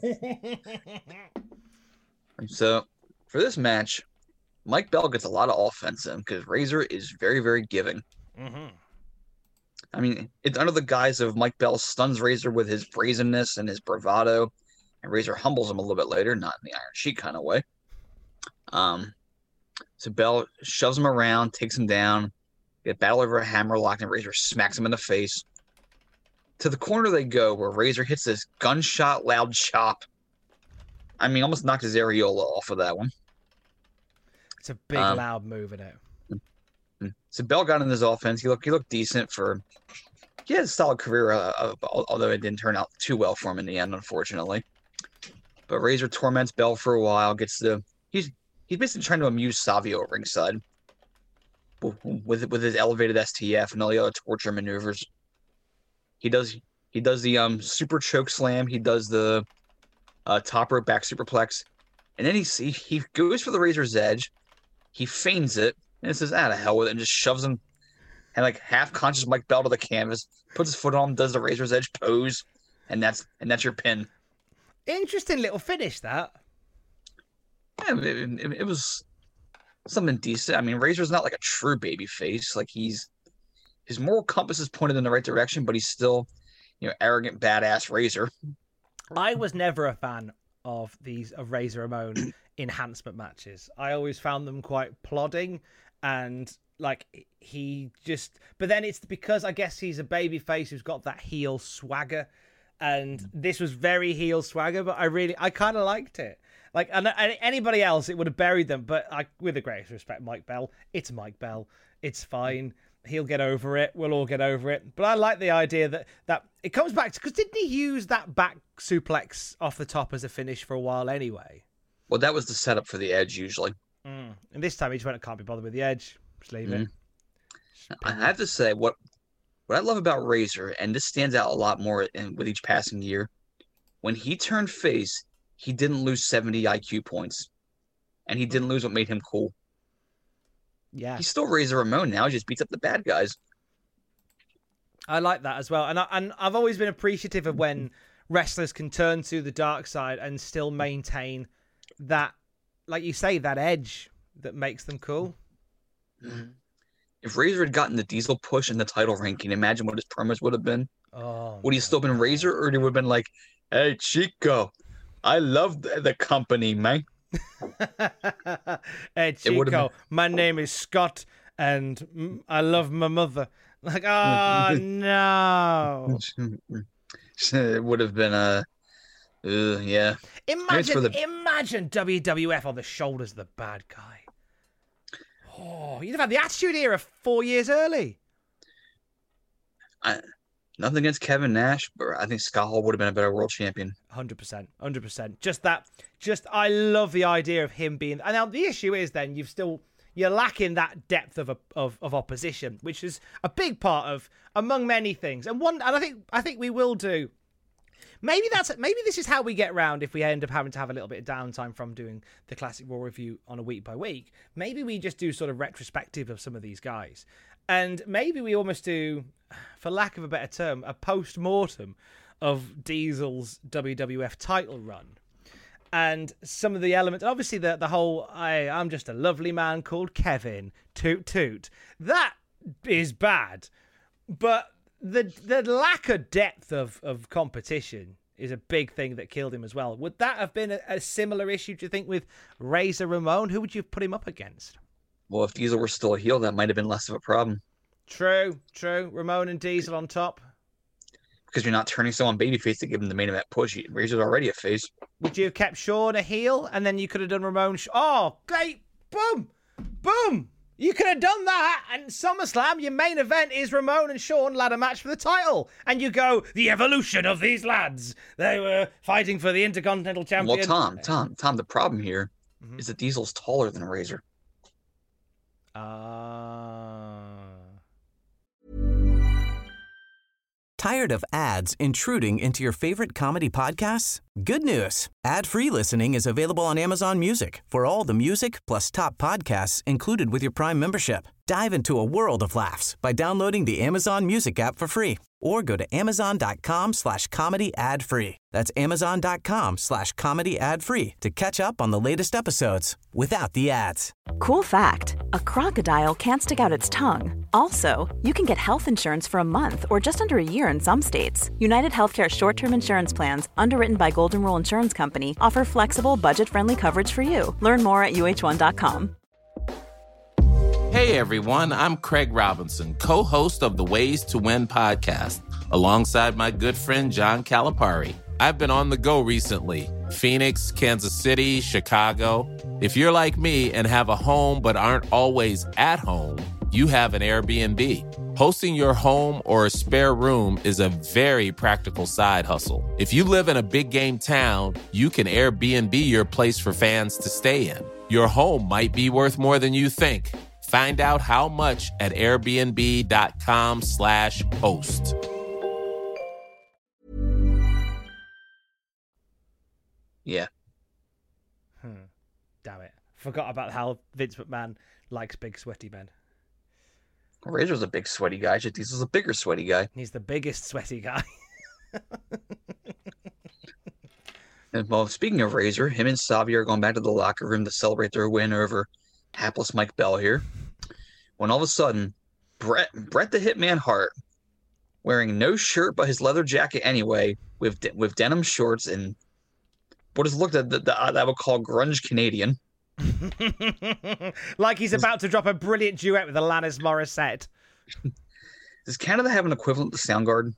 So for this match, Mike Bell gets a lot of offense in because Razor is very, very giving. Mm-hmm. I mean, it's under the guise of Mike Bell stuns Razor with his brazenness and his bravado, and Razor humbles him a little bit later, not in the Iron Sheik kind of way. So Bell shoves him around, takes him down, get battle over a hammerlock, and Razor smacks him in the face. To the corner they go, where Razor hits this gunshot loud chop. I mean, almost knocked his areola off of that one. It's a big, loud move, isn't it? So Bell got in his offense. He looked decent for. He had a solid career, although it didn't turn out too well for him in the end, unfortunately. But Razor torments Bell for a while. He's basically trying to amuse Savio at ringside with his elevated STF and all the other torture maneuvers. He does the super choke slam. He does the top rope back superplex, and then he goes for the Razor's Edge. He feigns it and says, "Ah, the hell with it," and just shoves him and like half conscious Mike Bell to the canvas, puts his foot on him, does the Razor's Edge pose, and that's your pin. Interesting little finish, that. Yeah, it was something decent. I mean, Razor's not like a true baby face. Like, his moral compass is pointed in the right direction, but he's still, arrogant, badass Razor. I was never a fan of Razor Ramon enhancement matches. I always found them quite plodding, and like but then it's because I guess he's a baby face who's got that heel swagger, and this was very heel swagger, but I kind of liked it. Like, and anybody else, it would have buried them, but with the greatest respect, Mike Bell, it's Mike Bell. It's fine. He'll get over it. We'll all get over it. But I like the idea that it comes back to, because didn't he use that back suplex off the top as a finish for a while anyway? Well, that was the setup for the Edge usually. And this time he just went, I can't be bothered with the Edge. Just leave it. I have to say, what I love about Razor, and this stands out a lot more with each passing year, when he turned face, he didn't lose 70 IQ points, and he didn't lose what made him cool. Yeah, he's still Razor Ramon now. He just beats up the bad guys. I like that as well, and I've always been appreciative of when wrestlers can turn to the dark side and still maintain that, like you say, that edge that makes them cool. Mm-hmm. If Razor had gotten the Diesel push in the title ranking, imagine what his promos would have been. Oh, would he still been Razor, or he would have been like, "Hey, Chico, I love the company, man. Hey, Chico, my name is Scott, and I love my mother. Like, oh, no. It would have been yeah. Imagine WWF on the shoulders of the bad guy. Oh, you'd have had the Attitude Era 4 years early. Nothing against Kevin Nash, but I think Scott Hall would have been a better world champion. 100%. I love the idea of him being. And now the issue is then you're lacking that depth of opposition, which is a big part of among many things. And I think we will do. Maybe this is how we get round if we end up having to have a little bit of downtime from doing the Classic Raw review on a week by week. Maybe we just do sort of retrospective of some of these guys. And maybe we almost do, for lack of a better term, a post-mortem of Diesel's WWF title run. And some of the elements, obviously the whole, I'm just a lovely man called Kevin, toot toot. That is bad. But the lack of depth of competition is a big thing that killed him as well. Would that have been a similar issue, do you think, with Razor Ramon? Who would you have put him up against? Well, if Diesel were still a heel, that might have been less of a problem. True. Ramon and Diesel on top. Because you're not turning someone babyface to give him the main event push. Razor's already a face. Would you have kept Shawn a heel, and then you could have done Ramon? Oh, great! Boom! You could have done that, and SummerSlam, your main event is Ramon and Shawn ladder match for the title. And you go, the evolution of these lads. They were fighting for the Intercontinental Champion. Well, Tom, the problem here is that Diesel's taller than Razor. Tired of ads intruding into your favorite comedy podcasts? Good news. Ad-free listening is available on Amazon Music for all the music plus top podcasts included with your Prime membership. Dive into a world of laughs by downloading the Amazon Music app for free or go to amazon.com/comedy ad-free. That's amazon.com/comedy ad-free to catch up on the latest episodes without the ads. Cool fact, a crocodile can't stick out its tongue. Also, you can get health insurance for a month or just under a year in some states. United Healthcare short-term insurance plans, underwritten by Golden Rule Insurance Company, offer flexible, budget-friendly coverage for you. Learn more at uh1.com. Hey everyone, I'm Craig Robinson, co-host of the Ways to Win podcast, alongside my good friend John Calipari. I've been on the go recently. Phoenix, Kansas City, Chicago. If you're like me and have a home but aren't always at home, you have an Airbnb. Hosting your home or a spare room is a very practical side hustle. If you live in a big game town, you can Airbnb your place for fans to stay in. Your home might be worth more than you think. Find out how much at airbnb.com/host. Yeah. Damn it. Forgot about how Vince McMahon likes big sweaty men. Razor's a big sweaty guy. Diesel's a bigger sweaty guy. He's the biggest sweaty guy. And, well, speaking of Razor, him and Savio are going back to the locker room to celebrate their win over hapless Mike Bell here. When all of a sudden, Bret the Hitman Hart, wearing no shirt but his leather jacket anyway, with denim shorts and what is looked at that I would call grunge Canadian. Like he's about to drop a brilliant duet with Alanis Morissette. Does Canada have an equivalent to Soundgarden?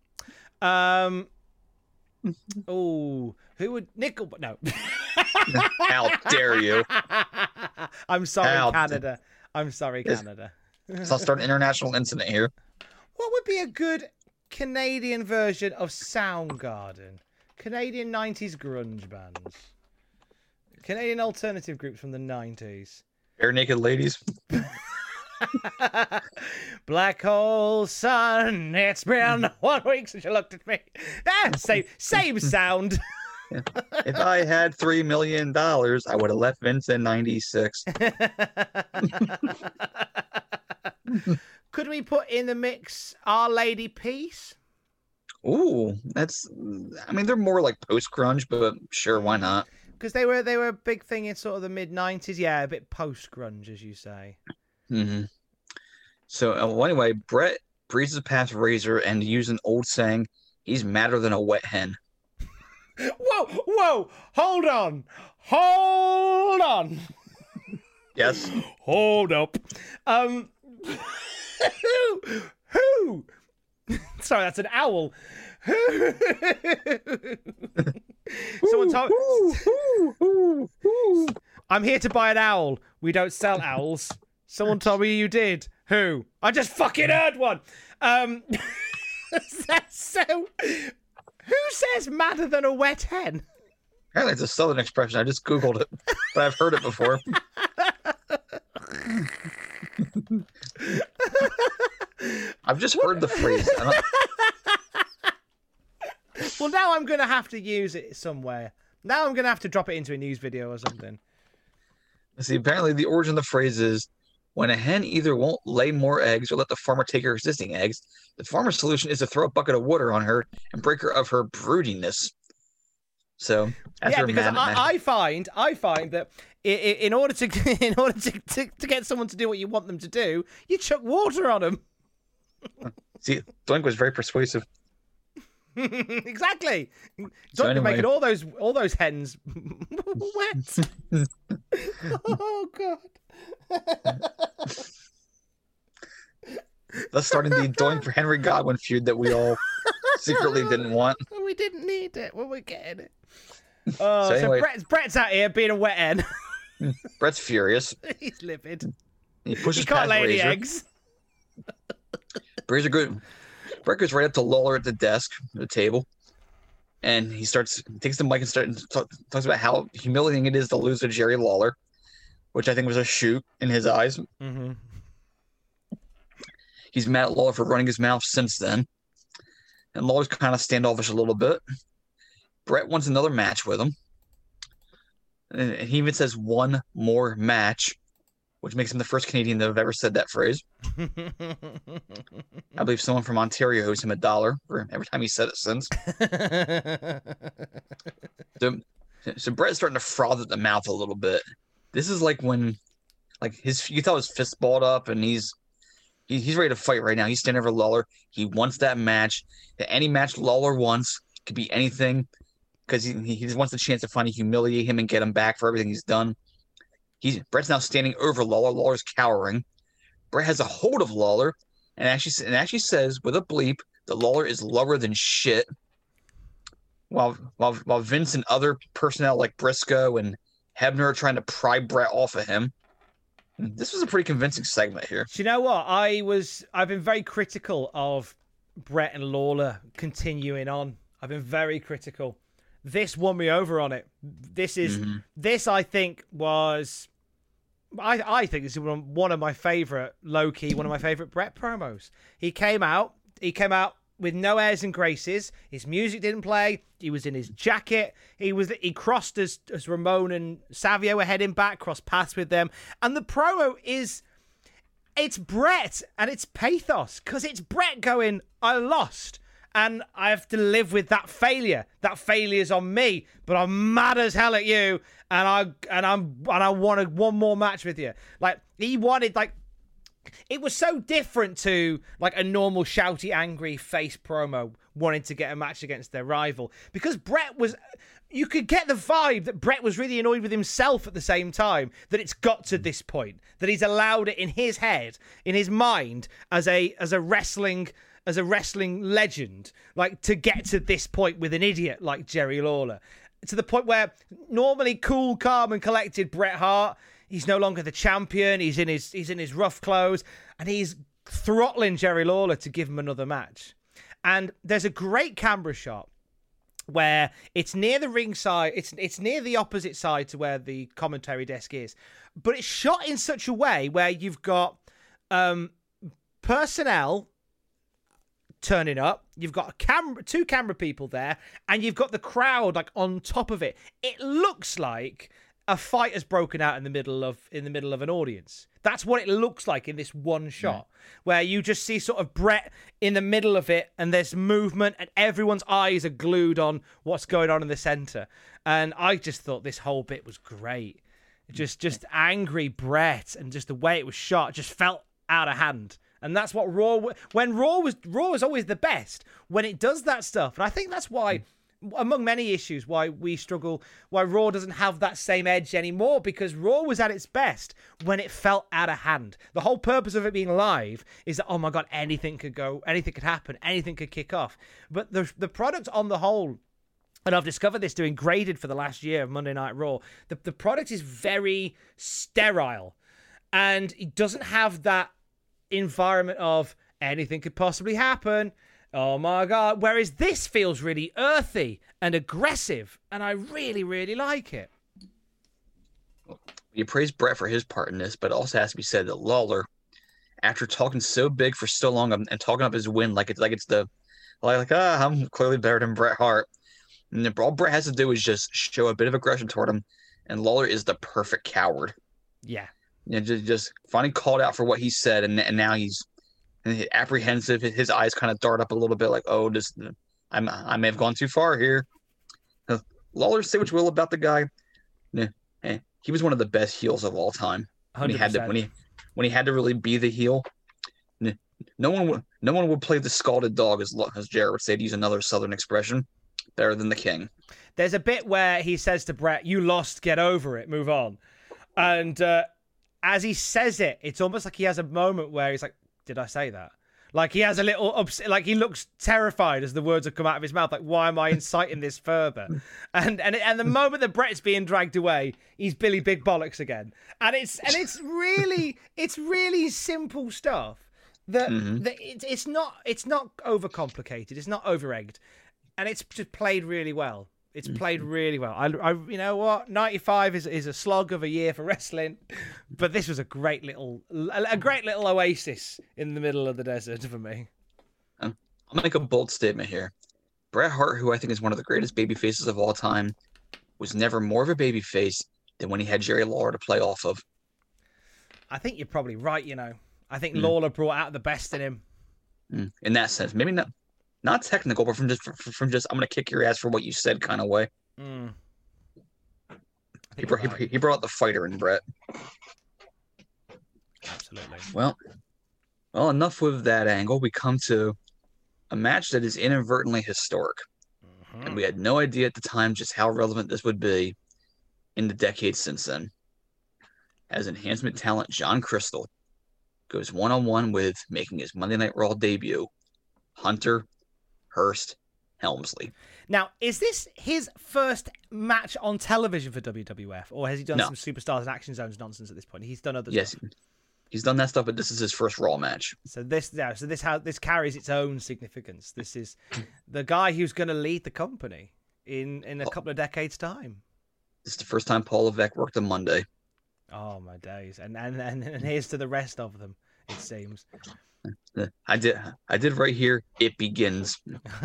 Oh, who would Nickel? No. How dare you? I'm sorry, Canada. I'm sorry, Canada. So I'll start an international incident here. What would be a good Canadian version of Soundgarden? Canadian 90s grunge bands. Canadian alternative groups from the 90s. Bare Naked Ladies. Black hole sun, it's been 1 week since you looked at me. Same sound. If I had $3 million, I would have left Vince in 96. Could we put in the mix Our Lady Peace? Ooh, they're more like post-grunge, but sure, why not? Because they were a big thing in sort of the mid-90s. Yeah, a bit post-grunge, as you say. Mm-hmm. So, anyway, Bret breezes past Razor and used an old saying, he's madder than a wet hen. Whoa, hold on. Hold on. Yes. Hold up. Who? Sorry, that's an owl. Someone told. I'm here to buy an owl. We don't sell owls. Someone told me you did. Who? I just fucking heard one. So, who says madder than a wet hen? Apparently, it's a Southern expression. I just Googled it, but I've heard it before. I've just heard the phrase. Well, now I'm going to have to use it somewhere. Now I'm going to have to drop it into a news video or something. See, apparently the origin of the phrase is when a hen either won't lay more eggs or let the farmer take her existing eggs, the farmer's solution is to throw a bucket of water on her and break her of her broodiness. So, yeah, because I find that in order to get someone to do what you want them to do, you chuck water on them. See, Doink was very persuasive. Exactly. So Doink anyway. making all those hens wet. Oh God. Thus starting the Doink for Henry Godwin feud that we all secretly didn't want. We didn't need it. Well, we're getting it. Oh, So anyway. Brett's out here being a wet hen. Brett's furious. He's livid. He pushes He can't past lay any Razor. eggs. Razor good. Brett goes right up to Lawler at the desk, the table, and he takes the mic and talks about how humiliating it is to lose to Jerry Lawler, which I think was a shoot in his eyes. Mm-hmm. He's mad at Lawler for running his mouth since then, and Lawler's kind of standoffish a little bit. Brett wants another match with him, and he even says one more match, which makes him the first Canadian to have ever said that phrase. I believe someone from Ontario owes him $1 for every time he said it since. So Brett's starting to froth at the mouth a little bit. This is like when, like you tell his fist balled up, and he's ready to fight right now. He's standing over Lawler. He wants that match. Any match Lawler wants, could be anything, because he just wants the chance to finally humiliate him and get him back for everything he's done. Brett's now standing over Lawler. Lawler's cowering. Brett has a hold of Lawler and actually says with a bleep that Lawler is lower than shit. While Vince and other personnel like Briscoe and Hebner are trying to pry Brett off of him. This was a pretty convincing segment here. Do you know what? I've been very critical of Brett and Lawler continuing on. I've been very critical. This won me over on it. This I think was. I think this is one of my favorite one of my favorite Brett promos. He came out with no airs and graces. His music didn't play. He was in his jacket. He crossed as Ramon and Savio were heading back, crossed paths with them. And the promo it's Brett and it's pathos, because it's Brett going, I lost. And I have to live with that failure. That failure's on me, but I'm mad as hell at you, and I wanted one more match with you. Like he wanted, like it was so different to like a normal shouty, angry face promo wanting to get a match against their rival, because Brett was. You could get the vibe that Brett was really annoyed with himself at the same time, that it's got to this point, that he's allowed it in his head, in his mind, as a wrestling legend, like to get to this point with an idiot like Jerry Lawler, to the point where normally cool, calm and collected Bret Hart, he's no longer the champion. He's in his rough clothes and he's throttling Jerry Lawler to give him another match. And there's a great camera shot where it's near the ringside. It's near the opposite side to where the commentary desk is, but it's shot in such a way where you've got personnel turning up, you've got two camera people there, and you've got the crowd like on top of it. It looks like a fight has broken out in the middle of an audience. That's what it looks like in this one shot, where you just see sort of Brett in the middle of it, and there's movement, and everyone's eyes are glued on what's going on in the center. And I just thought this whole bit was great. Just angry Brett, and just the way it was shot just felt out of hand. And that's what Raw was always the best, when it does that stuff. And I think that's why among many issues, why we struggle, why Raw doesn't have that same edge anymore, because Raw was at its best when it felt out of hand. The whole purpose of it being live is that, oh my God, anything could go, anything could happen, anything could kick off. But the product on the whole, and I've discovered this doing Graded for the last year of Monday Night Raw, the product is very sterile, and it doesn't have that environment of anything could possibly happen. Oh my God. Whereas this feels really earthy and aggressive, and I really, really like it. You praise Brett for his part in this, but it also has to be said that Lawler, after talking so big for so long and talking up his win I'm clearly better than Bret Hart. And all Bret has to do is just show a bit of aggression toward him, and Lawler is the perfect coward. Yeah. Just finally called out for what he said, and now he's apprehensive. His eyes kind of dart up a little bit, like, "Oh, I may have gone too far here." Lawler, say what you will about the guy, he was one of the best heels of all time. 100%. When he had to really be the heel, no one would play the scalded dog, as Jared would say, to use another Southern expression, better than the King. There's a bit where he says to Brett, "You lost, get over it, move on," and as he says it, it's almost like he has a moment where he's like, did I say that? Like he has a little, like he looks terrified as the words have come out of his mouth. Like, why am I inciting this further? And the moment that Brett's being dragged away, he's Billy Big Bollocks again. And it's really simple stuff that it's not overcomplicated. It's not over-egged, and it's just played really well. It's played really well. I you know what? 95 is a slog of a year for wrestling, but this was a great little oasis in the middle of the desert for me. I'll make a bold statement here. Bret Hart, who I think is one of the greatest baby faces of all time, was never more of a baby face than when he had Jerry Lawler to play off of. I think you're probably right. I think Lawler brought out the best in him. In that sense, maybe not technical, but from just I'm gonna kick your ass for what you said kind of way. He brought out the fighter in Brett. Absolutely. Well, enough with that angle. We come to a match that is inadvertently historic, and we had no idea at the time just how relevant this would be in the decades since then. As enhancement talent John Crystal goes one-on-one with, making his Monday Night Raw debut, Hunter Hearst Helmsley. Now, is this his first match on television for WWF, or has he done some Superstars and Action Zones nonsense at this point? He's done other stuff. Yes, he's done that stuff, but this is his first Raw match. So this carries its own significance. This is the guy who's going to lead the company in a couple of decades' time. This is the first time Paul Levesque worked on Monday. Oh my days! And here's to the rest of them. It seems. I did right here. It begins.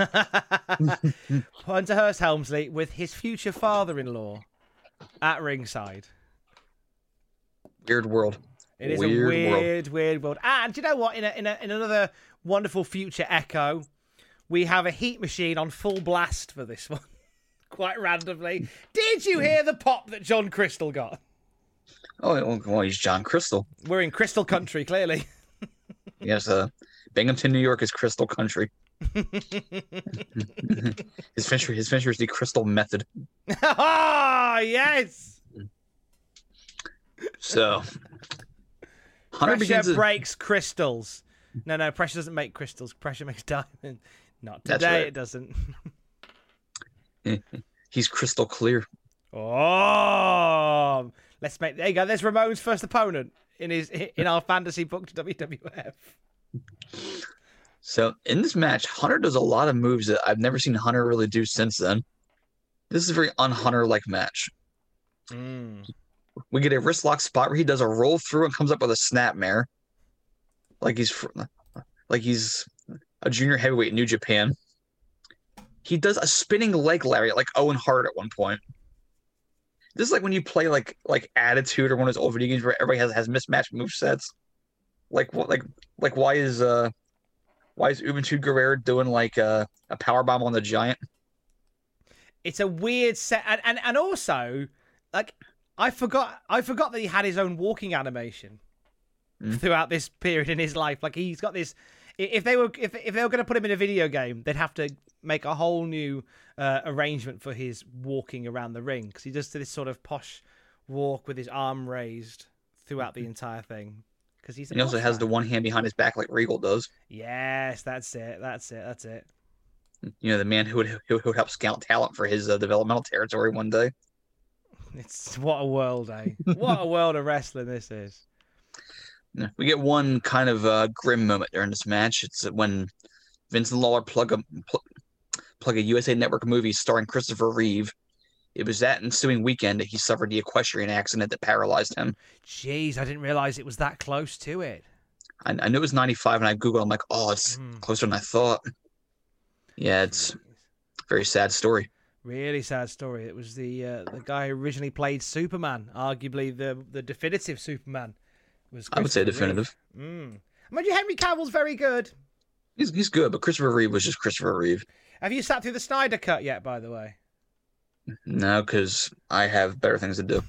Hunter Hearst Helmsley with his future father-in-law at ringside. Weird world. It is a weird world. And do you know what? In another wonderful future echo, we have a heat machine on full blast for this one. Quite randomly. Did you hear the pop that John Crystal got? Oh, well, he's John Crystal. We're in Crystal Country, clearly. Yes, Binghamton, New York is Crystal Country. His finisher is the Crystal Method. Ah, yes. So, Hunter pressure breaks crystals. No, pressure doesn't make crystals. Pressure makes diamonds. Not today, It doesn't. He's crystal clear. Oh, there you go. There's Ramon's first opponent in our fantasy book to WWF. So in this match, Hunter does a lot of moves that I've never seen Hunter really do since then. This is a very un-Hunter-like match. We get a wrist lock spot where he does a roll through and comes up with a snapmare, like he's a junior heavyweight in New Japan. He does a spinning leg lariat like Owen Hart at one point. This is like when you play like Attitude or one of those old video games where everybody has mismatched movesets. Like why is Juventud Guerrero doing like a powerbomb on the Giant? It's a weird set, and also like I forgot that he had his own walking animation throughout this period in his life. Like he's got this. If they were going to put him in a video game, they'd have to make a whole new arrangement for his walking around the ring, because he does this sort of posh walk with his arm raised throughout the entire thing. Because he also has the one hand behind his back like Regal does. Yes, that's it. You know, the man who would help scout talent for his developmental territory one day. It's what a world, eh? What a world of wrestling this is. We get one kind of grim moment during this match. It's when Vince and Lawler plug a USA Network movie starring Christopher Reeve. It was that ensuing weekend that he suffered the equestrian accident that paralyzed him. Jeez, I didn't realize it was that close to it. I knew it was 95, and I Googled, I'm like, oh, it's closer than I thought. Yeah, it's a very sad story. Really sad story. It was the guy who originally played Superman, arguably the definitive Superman. I would say definitive. Mind you, Henry Cavill's very good. He's good, but Christopher Reeve was just Christopher Reeve. Have you sat through the Snyder Cut yet, by the way? No, because I have better things to do.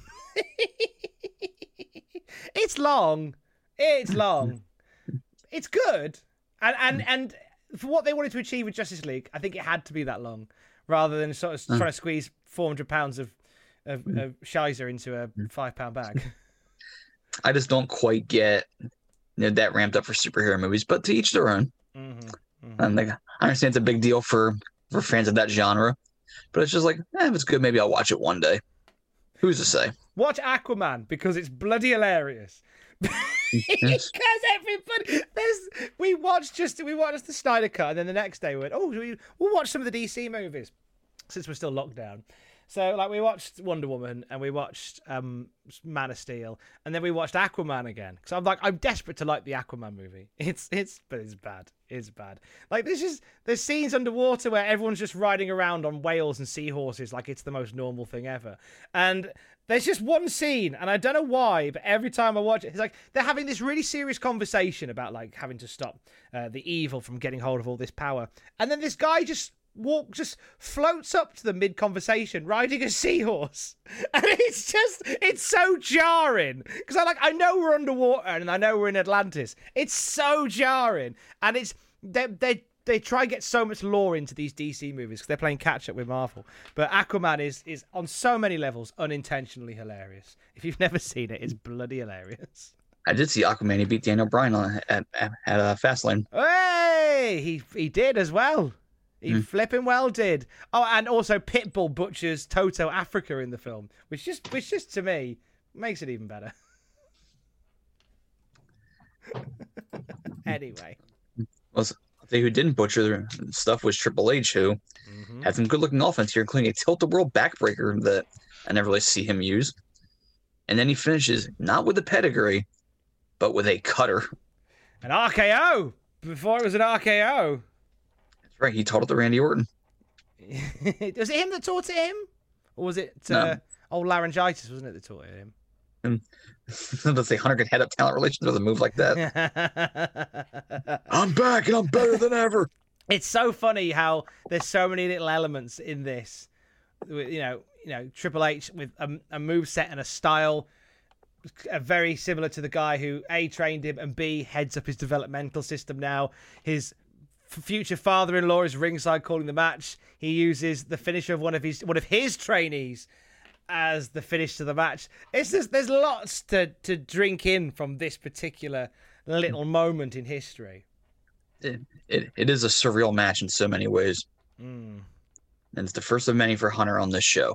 It's long. It's good. And for what they wanted to achieve with Justice League, I think it had to be that long, rather than sort of trying to squeeze 400 pounds of Shizer into a £5 bag. I just don't quite get that ramped up for superhero movies, but to each their own. And I understand it's a big deal for fans of that genre, but it's just like, if it's good, maybe I'll watch it one day. Who's to say? Watch Aquaman, because it's bloody hilarious. Because everybody, we watched the Snyder Cut, and then the next day we went, we'll watch some of the DC movies, since we're still locked down. So, like, we watched Wonder Woman, and we watched Man of Steel, and then we watched Aquaman again. So I'm desperate to like the Aquaman movie. But it's bad. It's bad. Like, there's scenes underwater where everyone's just riding around on whales and seahorses like it's the most normal thing ever. And there's just one scene, and I don't know why, but every time I watch it, it's like they're having this really serious conversation about, like, having to stop the evil from getting hold of all this power. And then this guy just floats up to the mid-conversation riding a seahorse, and it's so jarring, because I know we're underwater and I know we're in Atlantis. It's so jarring, and it's they try and get so much lore into these DC movies because they're playing catch up with Marvel. But Aquaman is on so many levels unintentionally hilarious. If you've never seen it, it's bloody hilarious. I did see Aquaman. He beat Daniel Bryan at Fastlane. Hey, he did as well. He flipping well did. Oh, and also Pitbull butchers Toto Africa in the film, which just to me makes it even better. Anyway. Well, I'll tell you who didn't butcher the stuff was Triple H, who had some good-looking offense here, including a tilt-the-world backbreaker that I never really see him use. And then he finishes not with a pedigree, but with a cutter. An RKO! Before it was an RKO. Right, he taught it to Randy Orton. Was it him that taught it him? Or was it old laryngitis, wasn't it, that taught it him? Let's say Hunter could head up talent relations with a move like that. I'm back and I'm better than ever. It's so funny how there's so many little elements in this. You know, Triple H with a moveset and a style very similar to the guy who A, trained him, and B, heads up his developmental system now. His future father-in-law is ringside calling the match. He uses the finisher of one of his trainees as the finish to the match. It's just, there's lots to drink in from this particular little moment in history. It is a surreal match in so many ways. And it's the first of many for Hunter on this show.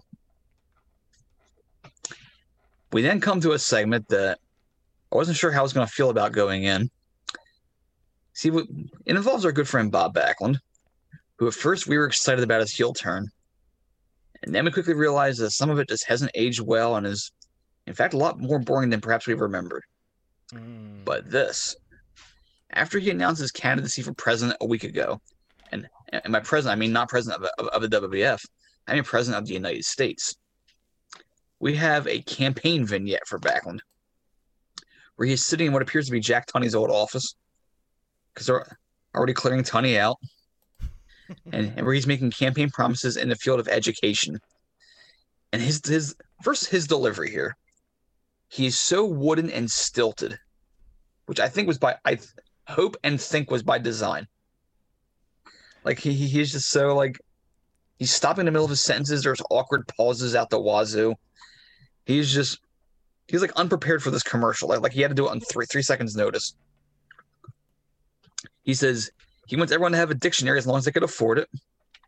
We then come to a segment that I wasn't sure how I was going to feel about going in. See, it involves our good friend Bob Backlund, who at first we were excited about his heel turn. And then we quickly realized that some of it just hasn't aged well and is, in fact, a lot more boring than perhaps we've remembered. But this, after he announced his candidacy for president a week ago, and by president, I mean not president of the WWF, I mean president of the United States, we have a campaign vignette for Backlund, where he's sitting in what appears to be Jack Tunney's old office, because they're already clearing Tunney out, and where he's making campaign promises in the field of education. And his delivery here, he is so wooden and stilted, which I think was hope and think was by design. Like he's just so like he's stopping in the middle of his sentences. There's awkward pauses out the wazoo. He's like unprepared for this commercial. Like he had to do it on 3 seconds notice. He says he wants everyone to have a dictionary as long as they could afford it.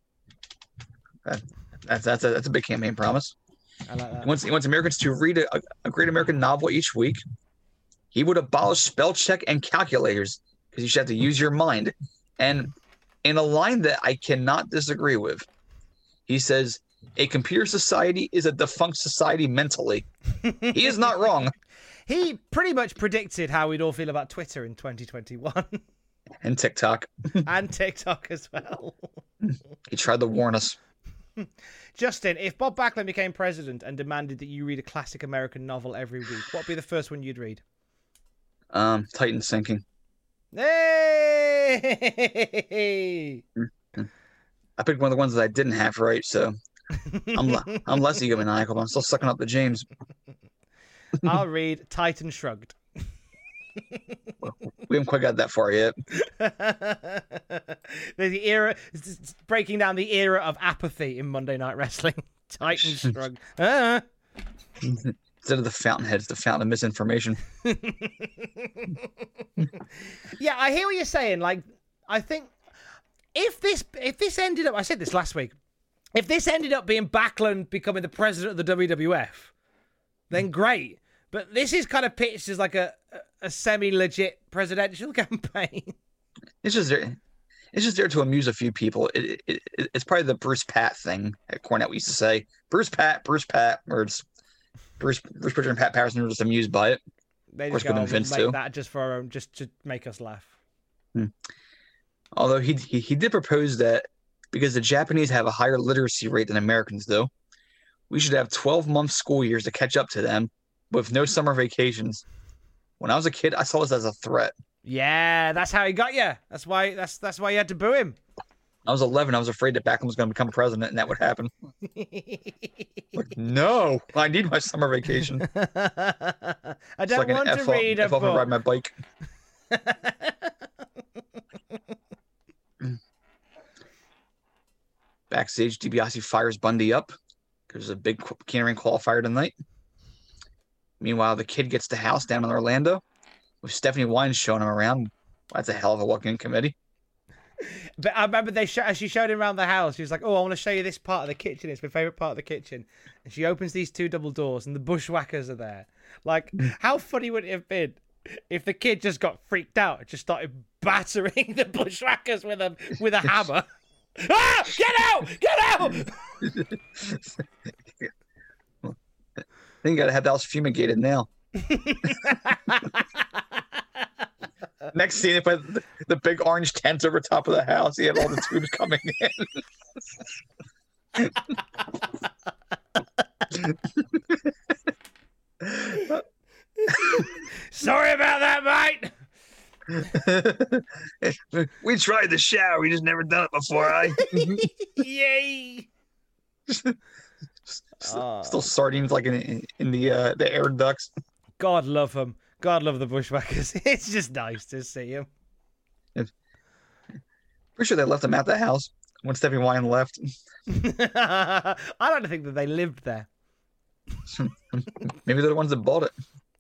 That's a big campaign promise. I like that. He wants Americans to read a great American novel each week. He would abolish spell check and calculators because you should have to use your mind. And in a line that I cannot disagree with, he says, a computer society is a defunct society mentally. He is not wrong. He pretty much predicted how we'd all feel about Twitter in 2021. And TikTok. And TikTok as well. He tried to warn us. Justin, if Bob Backlund became president and demanded that you read a classic American novel every week, what would be the first one you'd read? Titan Sinking. Hey! I picked one of the ones that I didn't have right, so I'm less egomaniacal, but I'm still sucking up to James. I'll read Titan Shrugged. We haven't quite got that far yet. The era, it's breaking down the era of apathy in Monday Night Wrestling. Titan Shrugged. Instead of the fountainhead, it's the fountain of misinformation. Yeah, I hear what you're saying. Like, I think if this ended up, I said this last week, if this ended up being Backlund becoming the president of the WWF, then great. But this is kind of pitched as like a semi-legit presidential campaign. It's just there to amuse a few people. It's probably the Bruce Pat thing that Cornette used to say. Bruce Pat, or it's Bruce Pritchard and Pat Patterson were just amused by it. They just go, Vince make too. That just for our own, just to make us laugh. Although he did propose that because the Japanese have a higher literacy rate than Americans do, we should have 12-month school years to catch up to them with no summer vacations. When I was a kid, I saw this as a threat. Yeah, that's how he got you. That's why you had to boo him. I was 11. I was afraid that Backlund was going to become president, and that would happen. Like, no, I need my summer vacation. I don't want to read a book. And ride my bike. Backstage, DiBiase fires Bundy up. There's a big Canadian qualifier tonight. Meanwhile, the kid gets the house down in Orlando with Stephanie Wines showing him around. That's a hell of a walk-in committee. But I remember she showed him around the house. She was like, "Oh, I want to show you this part of the kitchen. It's my favorite part of the kitchen." And she opens these 2 double doors, and the bushwhackers are there. Like, how funny would it have been if the kid just got freaked out and just started battering the bushwhackers with a hammer? Ah! Get out! Get out! Then you gotta have the house fumigated now. Next scene, if the big orange tent over top of the house, he had all the tubes coming in. Sorry about that, mate. We tried the shower. We just never done it before. Yay! Still sardines like in the air ducts. God love them. God love the bushwhackers. It's just nice to see him. Pretty sure they left him at the house when Stephanie Wine left. I don't think that they lived there. Maybe they're the ones that bought it.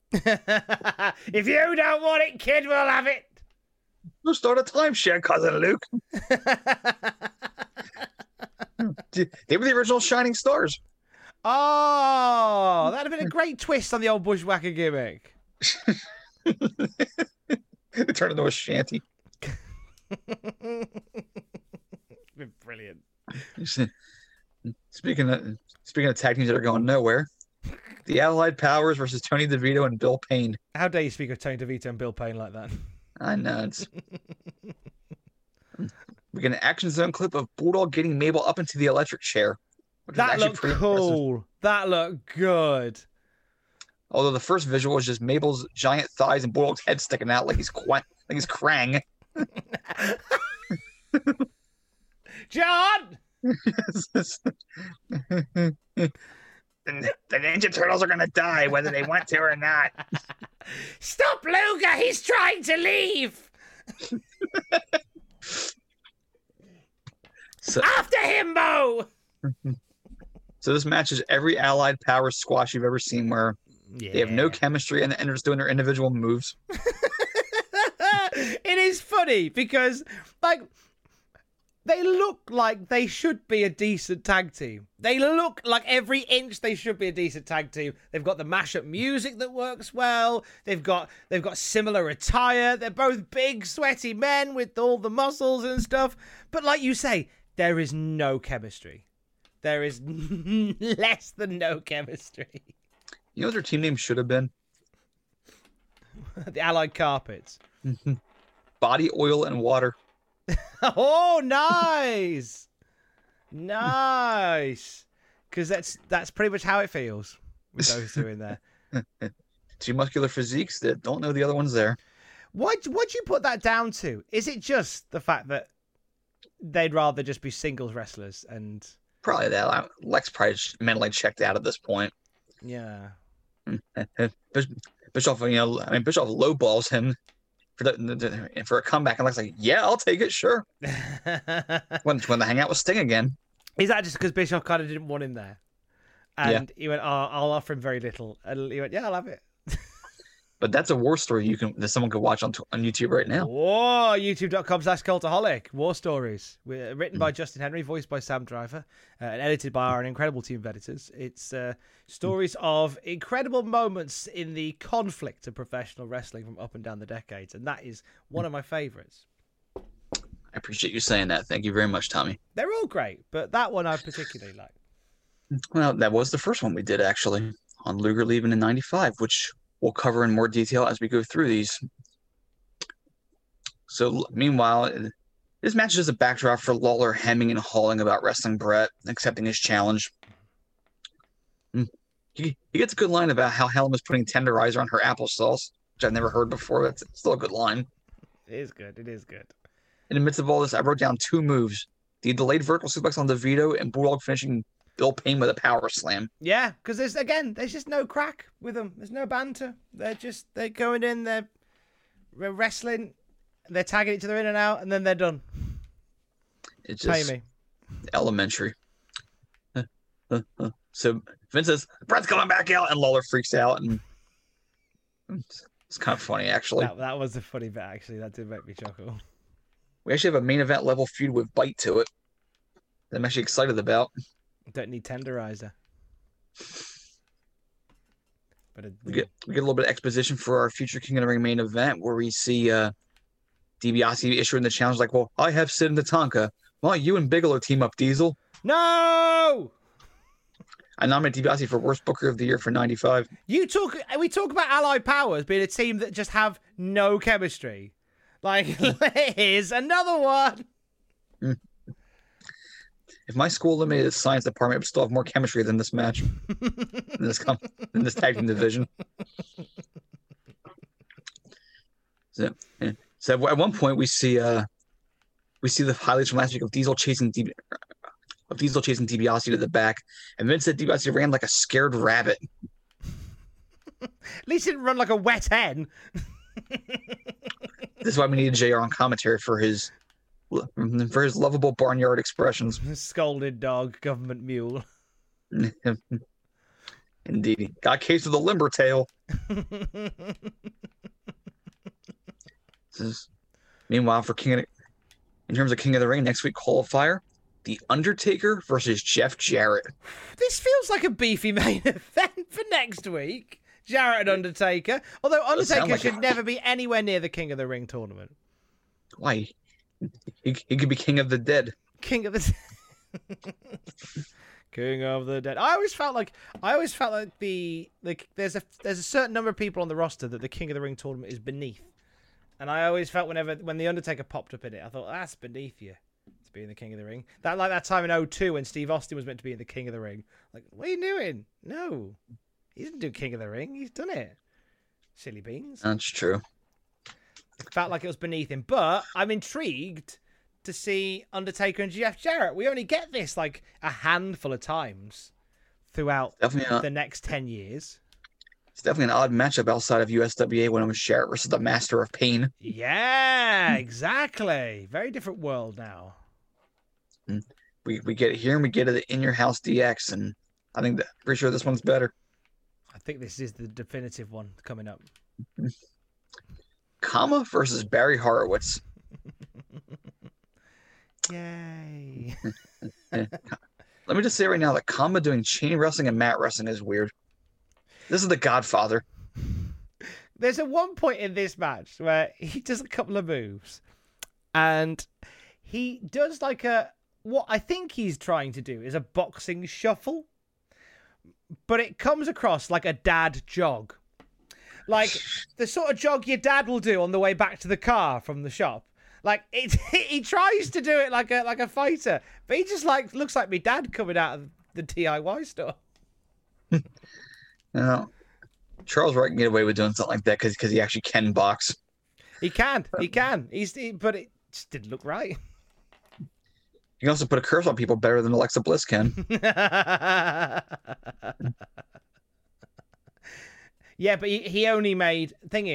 If you don't want it, kid, we'll have it. We'll start a timeshare, cousin Luke. They were the original Shining Stars. Oh, that'd have been a great twist on the old bushwhacker gimmick. They turned into a shanty. Been brilliant. Speaking of tag teams that are going nowhere, the Allied Powers versus Tony DeVito and Bill Payne. How dare you speak of Tony DeVito and Bill Payne like that? I know. We get an Action Zone clip of Bulldog getting Mabel up into the electric chair. That looked cool. Impressive. That looked good. Although the first visual was just Mabel's giant thighs and Bulldog's head sticking out like he's Krang. John! The Ninja Turtles are going to die whether they want to or not. Stop, Luger! He's trying to leave! So, After him, Bo! so this match is every Allied Power squash you've ever seen where Yeah. they have no chemistry and they're just doing their individual moves. It is funny because, like, they look like they should be a decent tag team. They look like every inch they should be a decent tag team. They've got the mashup music that works well. They've got similar attire. They're both big, sweaty men with all the muscles and stuff. But like you say, there is no chemistry. There is less than no chemistry. You know what their team name should have been? The Allied Carpets. Body Oil and Water. Oh, nice. Nice. Because that's pretty much how it feels with those two in there. Two muscular physiques that don't know the other one's there. What'd you put that down to? Is it just the fact that they'd rather just be singles wrestlers and... Probably that. Lex probably mentally checked out at this point. Yeah. Bischoff, Bischoff lowballs him for a comeback, and Lex like, yeah, I'll take it, sure. when they hang out with Sting again. Is that just because Bischoff kind of didn't want him there? And he went, oh, I'll offer him very little. And he went, yeah, I'll have it. But that's a war story that someone could watch on YouTube right now. Whoa, youtube.com/cultaholic. War stories. Written by Justin Henry, voiced by Sam Driver, and edited by our incredible team of editors. It's stories of incredible moments in the conflict of professional wrestling from up and down the decades. And that is one of my favorites. I appreciate you saying that. Thank you very much, Tommy. They're all great, but that one I particularly like. Well, that was the first one we did, actually, on Luger leaving in 95, which we'll cover in more detail as we go through these. So, meanwhile, this match is just a backdrop for Lawler hemming and hawing about wrestling Brett, accepting his challenge. He gets a good line about how Helen was putting tenderizer on her applesauce, which I've never heard before. That's still a good line. It is good. It is good. In the midst of all this, I wrote down two moves. The delayed vertical suplex on DeVito and Bulldog finishing Bill Payne with a power slam. Yeah, because there's just no crack with them. There's no banter. They're going in, they're wrestling, they're tagging each other in and out, and then they're done. It's just Pay me. Elementary. So Vince says, Brett's coming back out, and Lawler freaks out, and it's kind of funny, actually. That was a funny bit, actually. That did make me chuckle. We actually have a main event level feud with Bite to it that I'm actually excited about. Don't need tenderizer. But We get a little bit of exposition for our future King of the Ring main event where we see DiBiase issuing the challenge like, well, I have Sid and Tatanka. Why don't you and Bigelow team up, Diesel? No! I nominate DiBiase for Worst Booker of the Year for 95. We talk about Allied Powers being a team that just have no chemistry. Like, here's another one. If my school eliminated the science department, it would still have more chemistry than this match. in this tag team division. So at one point we see the highlights from last week of Diesel chasing DiBiase to the back, and Vince said DiBiase ran like a scared rabbit. At least he didn't run like a wet hen. This is why we needed JR on commentary for his lovable barnyard expressions. Scolded dog, government mule. Indeed. Got a case of the limber tail. Meanwhile, in terms of King of the Ring, next week qualifier, The Undertaker versus Jeff Jarrett. This feels like a beefy main event for next week. Jarrett and Undertaker. Although Undertaker should never be anywhere near the King of the Ring tournament. Why? He could be King of the Dead. King of the King of the Dead. I always felt like there's a certain number of people on the roster that the King of the Ring tournament is beneath. And I always felt when the Undertaker popped up in it, I thought, that's beneath you to be in the King of the Ring. That time in 2002 when Steve Austin was meant to be in the King of the Ring. Like, what are you doing? No. He didn't do King of the Ring. He's done it. Silly beans. That's true. It felt like it was beneath him. But I'm intrigued to see Undertaker and Jeff Jarrett. We only get this like a handful of times throughout the next 10 years. It's definitely an odd matchup outside of USWA when it was Jarrett versus the Master of Pain. Yeah, exactly. Very different world now. We get it here and we get it in your house DX, and I think pretty sure this one's better. I think this is the definitive one coming up. Kama versus Barry Horowitz. Yay. Let me just say right now that Kama doing chain wrestling and mat wrestling is weird. This is the Godfather. There's a one point in this match where he does a couple of moves and he does like what I think he's trying to do is a boxing shuffle, but it comes across like a dad jog. Like the sort of jog your dad will do on the way back to the car from the shop. Like he tries to do it like a fighter, but he just looks like me dad coming out of the DIY store. No, Charles Wright can get away with doing something like that because he actually can box. He can. But it just didn't look right. You can also put a curse on people better than Alexa Bliss can. Yeah, but he only made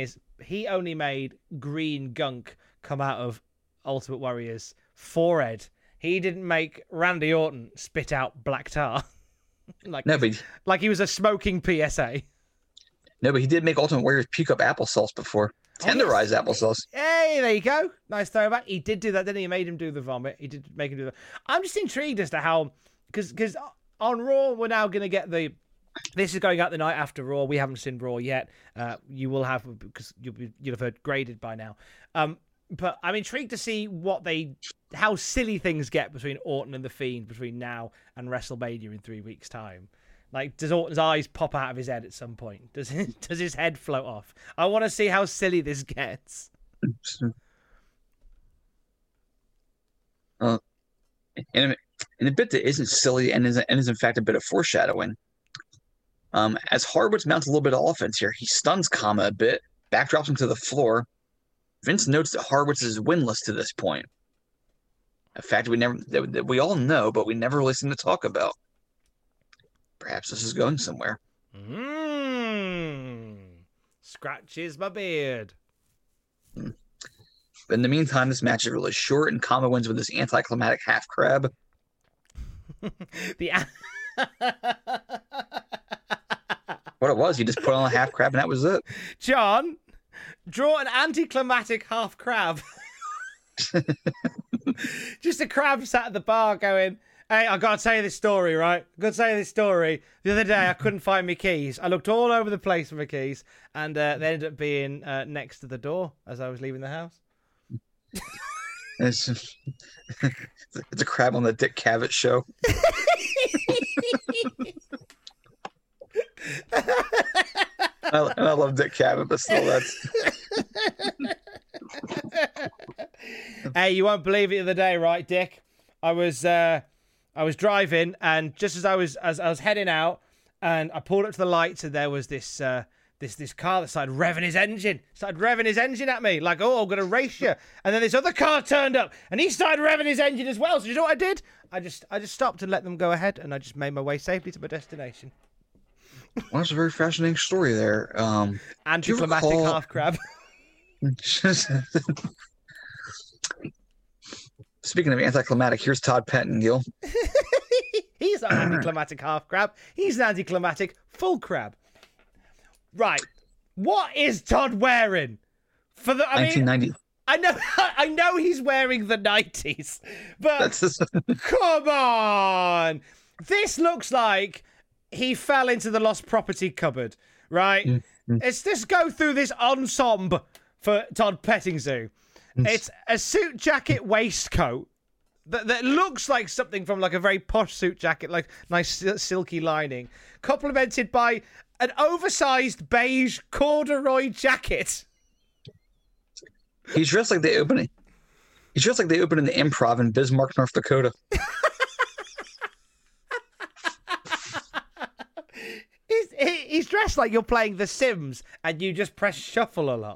green gunk come out of Ultimate Warrior's forehead. He didn't make Randy Orton spit out black tar. like he was a smoking PSA. No, but he did make Ultimate Warriors puke up applesauce before. Tenderized applesauce. Hey, there you go. Nice throwback. He did do that, didn't he? He made him do the vomit. He did make him do that. I'm just intrigued as to how, because on Raw, we're now going to get this is going out the night after Raw. We haven't seen Raw yet. You will have, because you'll have heard graded by now. But I'm intrigued to see how silly things get between Orton and The Fiend between now and WrestleMania in 3 weeks' time. Like, does Orton's eyes pop out of his head at some point? Does his head float off? I want to see how silly this gets. In a bit that isn't silly and is in fact a bit of foreshadowing. As Horowitz mounts a little bit of offense here, he stuns Kama a bit, backdrops him to the floor. Vince notes that Horowitz is winless to this point. A fact that we all know, but we never really seem to talk about. Perhaps this is going somewhere. Scratches my beard. But in the meantime, this match is really short, and Kama wins with this anticlimactic half crab. What it was, he just put on a half crab, and that was it. John, draw an anticlimactic half crab. Just a crab sat at the bar going, hey, I got to tell you this story, right? I got to tell you this story. The other day, I couldn't find my keys. I looked all over the place for my keys, and they ended up being next to the door as I was leaving the house. It's a crab on the Dick Cavett show. I love Dick Cavett, but still, that's... Hey, you won't believe it the other day, right, Dick? I was driving, and just as I was heading out, and I pulled up to the lights, and there was this car that started revving his engine at me, like, oh, I'm gonna race you. And then this other car turned up, and he started revving his engine as well. So you know what I did? I just stopped and let them go ahead, and I just made my way safely to my destination. Well, that's a very fascinating story there. Anticlimactic half crab. Speaking of anticlimactic, here's Todd Pettengill. He's not an anticlimactic half crab. He's an anticlimactic full crab. Right. What is Todd wearing? 1990. I know he's wearing the 90s, but come on. This looks like he fell into the lost property cupboard, right? Mm-hmm. Let's just go through this ensemble for Todd Pettingzoo. It's a suit jacket waistcoat that looks like something from like a very posh suit jacket, like nice silky lining, complemented by an oversized beige corduroy jacket. He's dressed like they open it. He's dressed like they opened in the Improv in Bismarck, North Dakota. He's dressed like you're playing The Sims and you just press shuffle a lot.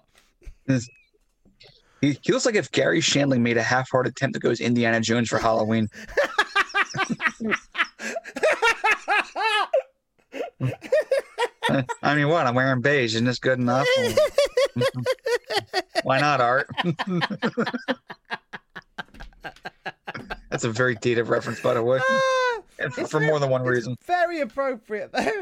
He looks like if Gary Shandling made a half-hearted attempt to go as Indiana Jones for Halloween. I mean, what? I'm wearing beige. Isn't this good enough? Why not, Art? That's a very dated reference, by the way. And for more than one reason. Very appropriate, though.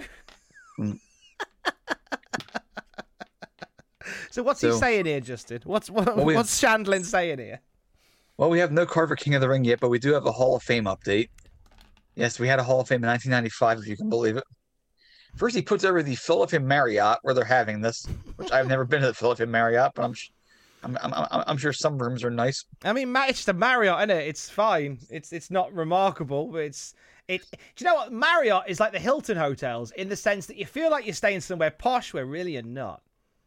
So what's he saying here, Justin? What's Shandlin saying here? Well, we have no Carver King of the Ring yet, but we do have a Hall of Fame update. Yes, we had a Hall of Fame in 1995, if you can believe it. First, he puts over the Philadelphia Marriott, where they're having this, which I've never been to the Philadelphia Marriott, but I'm sure some rooms are nice. I mean, it's just a Marriott, isn't it? It's fine. It's not remarkable, but do you know what? Marriott is like the Hilton hotels in the sense that you feel like you're staying somewhere posh where really you're not.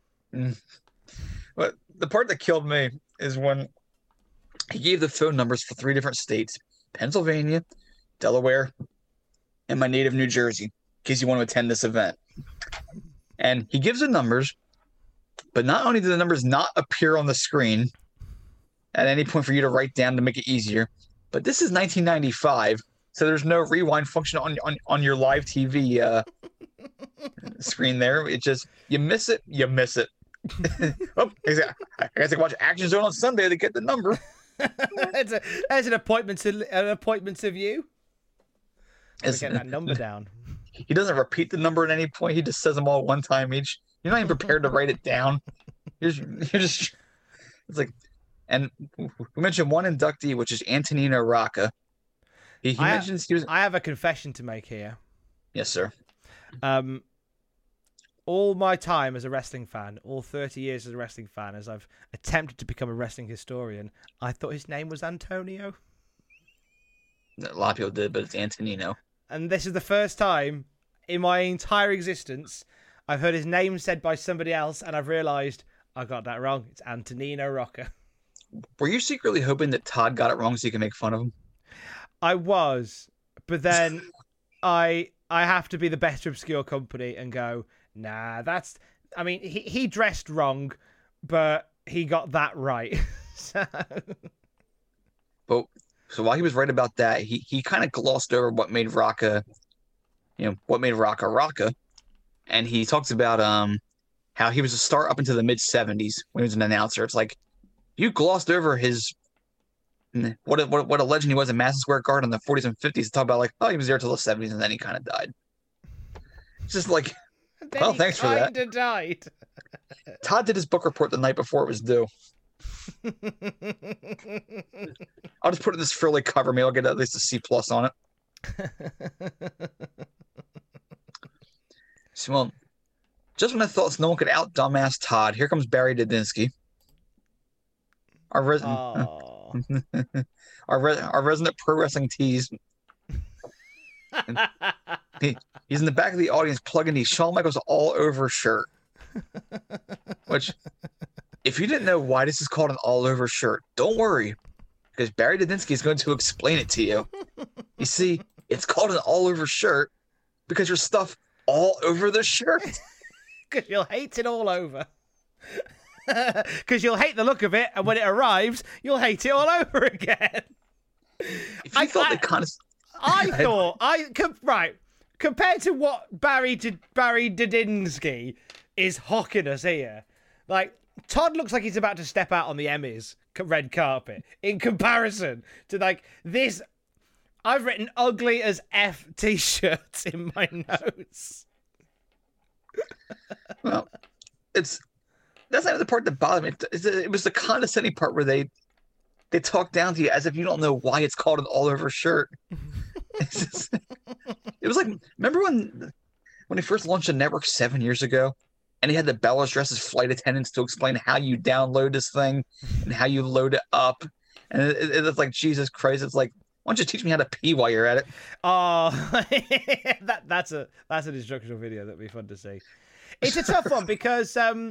But the part that killed me is when he gave the phone numbers for 3 different states: Pennsylvania, Delaware, and my native New Jersey, in case you want to attend this event. And he gives the numbers, but not only do the numbers not appear on the screen at any point for you to write down to make it easier, but this is 1995, so there's no rewind function on your live TV screen there. It just, you miss it. Oh, I guess I can watch Action Zone on Sunday to get the number. There's an appointment to view. Get that number down. He doesn't repeat the number at any point. He just says them all one time each. You're not even prepared to write it down. You're just it's like, and we mentioned one inductee, which is Antonino Rocca. He mentions he was. I have a confession to make here. Yes, sir. All my time as a wrestling fan, all 30 years as a wrestling fan, as I've attempted to become a wrestling historian, I thought his name was Antonio. A lot of people did, but it's Antonino. And this is the first time in my entire existence I've heard his name said by somebody else, and I've realised I got that wrong. It's Antonino Rocca. Were you secretly hoping that Todd got it wrong so you could make fun of him? I was, but then I have to be the better obscure company and go, nah, I mean, he dressed wrong, but he got that right. So while he was right about that, he kind of glossed over what made Rocca Rocca. And he talks about how he was a star up into the mid-'70s when he was an announcer. It's like, you glossed over his what a legend he was in Madison Square Garden in the 40s and 50s to talk about, like, oh, he was there till the 70s and then he kind of died. It's just like, well, thanks for that. Died. Todd did his book report the night before it was due. I'll just put it in this frilly cover. Maybe I'll get at least a C+ on it. So, well, just when I thought no one could out dumbass Todd, here comes Barry Didinsky. Our resident pro wrestling tease. He's in the back of the audience plugging the Shawn Michaels all over shirt. Which, if you didn't know why this is called an all over shirt, don't worry, because Barry Didinsky is going to explain it to you. You see, it's called an all over shirt because there's stuff all over the shirt. Because you'll hate it all over. Because you'll hate the look of it, and when it arrives, you'll hate it all over again. Compared to what Barry Didinsky is hocking us here, like, Todd looks like he's about to step out on the Emmys red carpet in comparison to, like, this. I've written ugly as F t-shirts in my notes. Well, that's not the part that bothered me. It was the condescending part where they talk down to you as if you don't know why it's called an all-over shirt. It was like, remember when they first launched the network 7 years ago, and he had the Bellas dressed as flight attendants to explain how you download this thing and how you load it up, and it's like, Jesus Christ! It's like, why don't you teach me how to pee while you're at it? Oh, that's an instructional video that'd be fun to see. It's a tough one because to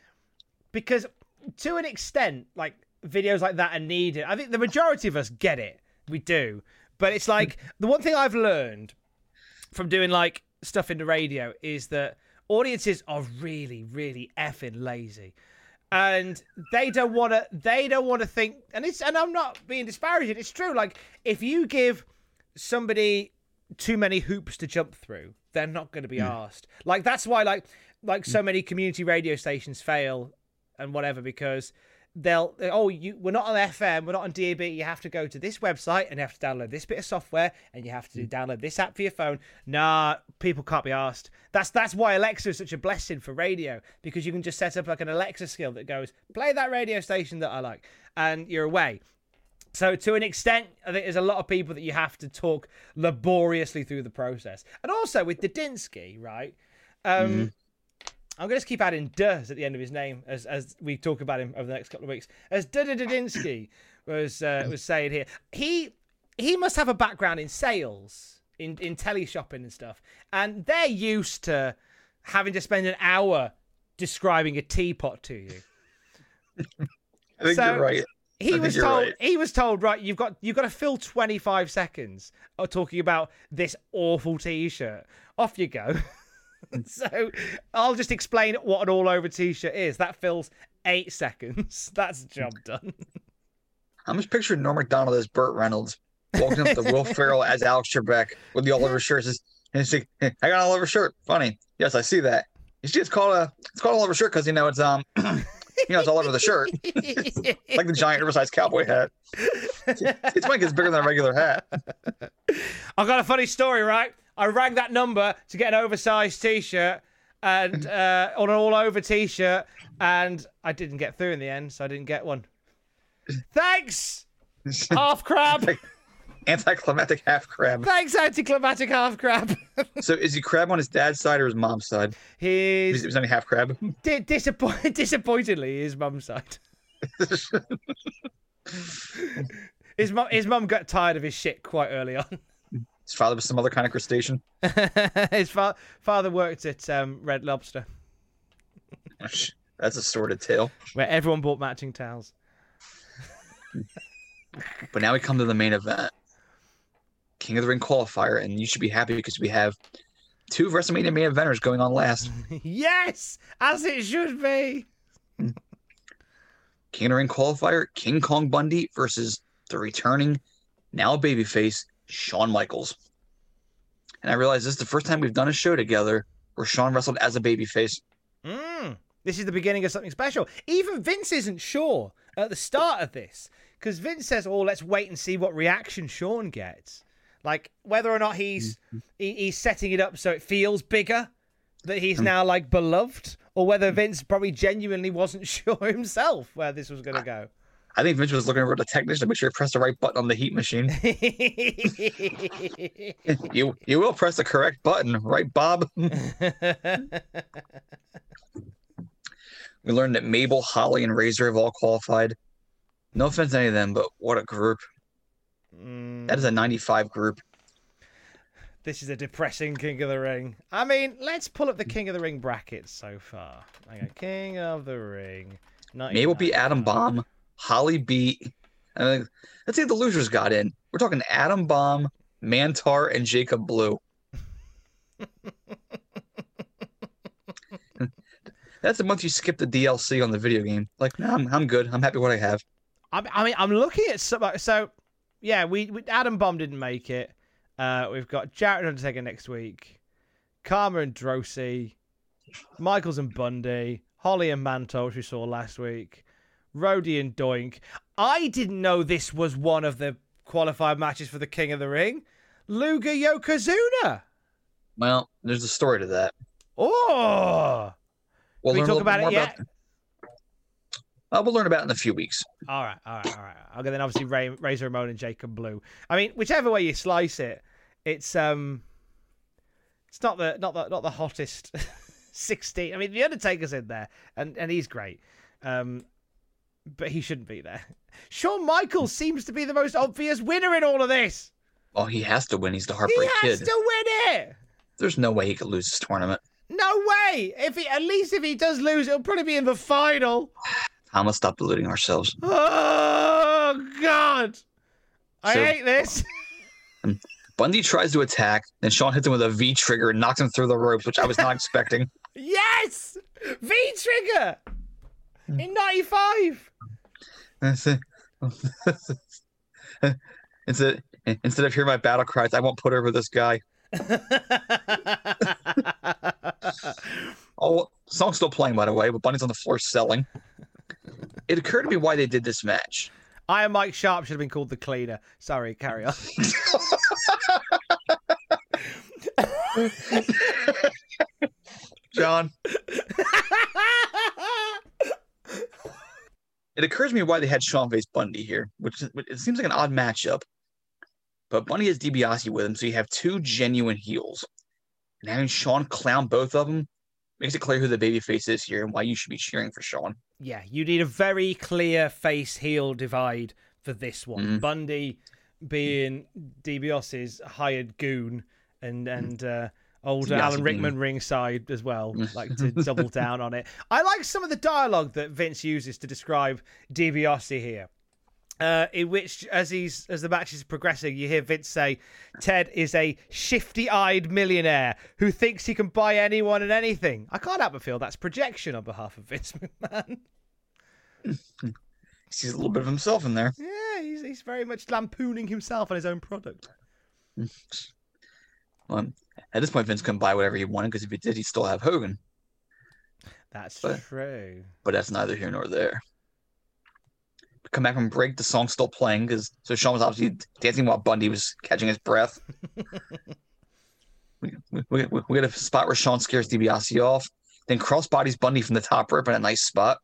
an extent, like, videos like that are needed. I think the majority of us get it. We do. But it's like, the one thing I've learned from doing, like, stuff in the radio is that audiences are really, really effing lazy. And they don't want to think, and I'm not being disparaging, it's true. Like, if you give somebody too many hoops to jump through, they're not going to be asked. Like, that's why, like so many community radio stations fail and whatever, because we're not on FM, we're not on DAB, you have to go to this website and you have to download this bit of software and you have to download this app for your phone. Nah, people can't be asked. That's why Alexa is such a blessing for radio, because you can just set up like an Alexa skill that goes, play that radio station that I like, and you're away. So to an extent, I think there's a lot of people that you have to talk laboriously through the process. And also with Dudinsky, right? I'm going to just keep adding "does" at the end of his name as we talk about him over the next couple of weeks. As Dudinsky was saying here, he must have a background in sales, in teleshopping and stuff, and they're used to having to spend an hour describing a teapot to you. I think you're right. He was told, right, you've got to fill 25 seconds of talking about this awful T-shirt. Off you go. So I'll just explain what an all-over T-shirt is. That fills 8 seconds. That's the job done. I'm just picturing Norm Macdonald as Burt Reynolds walking up to Will Ferrell as Alex Trebek with the all-over shirt. And he's like, hey, I got an all-over shirt. Funny. Yes, I see that. You see, it's called all-over shirt because it's it's all over the shirt. Like the giant oversized cowboy hat. It's funny because it's bigger than a regular hat. I've got a funny story, right? I rang that number to get an oversized T-shirt and on an all-over T-shirt, and I didn't get through in the end, so I didn't get one. Thanks, half crab. Anticlimactic half crab. Thanks, anticlimactic half crab. So is he crab on his dad's side or his mom's side? He's only half crab. Disappointingly, his mum's side. His mum got tired of his shit quite early on. His father was some other kind of crustacean. His father worked at Red Lobster. That's a sordid tale. Where everyone bought matching towels. But now we come to the main event. King of the Ring qualifier, and you should be happy because we have 2 WrestleMania main eventers going on last. Yes! As it should be! King of the Ring qualifier, King Kong Bundy versus the returning, now babyface, Shawn Michaels. And I realize this is the first time we've done a show together where Shawn wrestled as a babyface. This is the beginning of something special. Even Vince isn't sure at the start of this, because Vince says, let's wait and see what reaction Shawn gets. Like, whether or not he's setting it up so it feels bigger, that he's now, like, beloved, or whether Vince probably genuinely wasn't sure himself where this was going to go. I think Vince was looking over the technician to make sure he pressed the right button on the heat machine. You will press the correct button, right, Bob? We learned that Mabel, Holly, and Razor have all qualified. No offense to any of them, but what a group. That is a 95 group. This is a depressing King of the Ring. I mean, let's pull up the King of the Ring brackets so far. Okay, King of the Ring. Mabel beat Adam Bomb. Holly beat... let's say the losers got in. We're talking Adam Bomb, Mantar, and Jacob Blue. That's the month you skip the DLC on the video game. Like, no, I'm good. I'm happy with what I have. I mean, I'm looking at so yeah, we Adam Bomb didn't make it. We've got Jarrett and Undertaker next week, Karma and Drosy, Michaels and Bundy, Holly and Manto, which we saw last week, Rhodey and Doink. I didn't know this was one of the qualified matches for the King of the Ring. Luger Yokozuna. Well, there's a story to that. Oh, can we talk about it yet? We'll learn about it in a few weeks. All right. Okay, then obviously Razor Ramon and Jacob Blue. I mean, whichever way you slice it, it's not the hottest 16. I mean, the Undertaker's in there, and he's great, but he shouldn't be there. Shawn Michaels seems to be the most obvious winner in all of this. Well, he has to win. He's the Heartbreak Kid. He has to win it. There's no way he could lose this tournament. No way. At least if he does lose, it'll probably be in the final. I'm gonna stop deluding ourselves. Oh God! I hate this. Bundy tries to attack, then Shawn hits him with a V trigger and knocks him through the ropes, which I was not expecting. Yes, V trigger in '95. Instead of hearing my battle cries, I won't put over this guy. Oh, song's still playing, by the way, but Bundy's on the floor selling. It occurred to me why they did this match. Iron Mike Sharp should have been called the cleaner. Sorry, carry on. John. It occurs to me why they had Shawn face Bundy here, which it seems like an odd matchup. But Bundy has DiBiase with him, so you have two genuine heels. And having Shawn clown both of them makes it clear who the babyface is here and why you should be cheering for Shawn. Yeah, you need a very clear face-heel divide for this one. Mm-hmm. Bundy being DiBiase's hired goon and old DiBiase Alan Rickman ringside as well, like to double down on it. I like some of the dialogue that Vince uses to describe DiBiase here. In which, as the match is progressing, you hear Vince say, Ted is a shifty-eyed millionaire who thinks he can buy anyone and anything. I can't help but feel that's projection on behalf of Vince McMahon. He sees a little bit of himself in there. Yeah, he's very much lampooning himself on his own product. Well, at this point, Vince couldn't buy whatever he wanted because if he did, he'd still have Hogan. That's true. But that's neither here nor there. Come back from break, the song's still playing so Shawn was obviously dancing while Bundy was catching his breath. we get a spot where Shawn scares DiBiase off, then crossbodies Bundy from the top rope in a nice spot.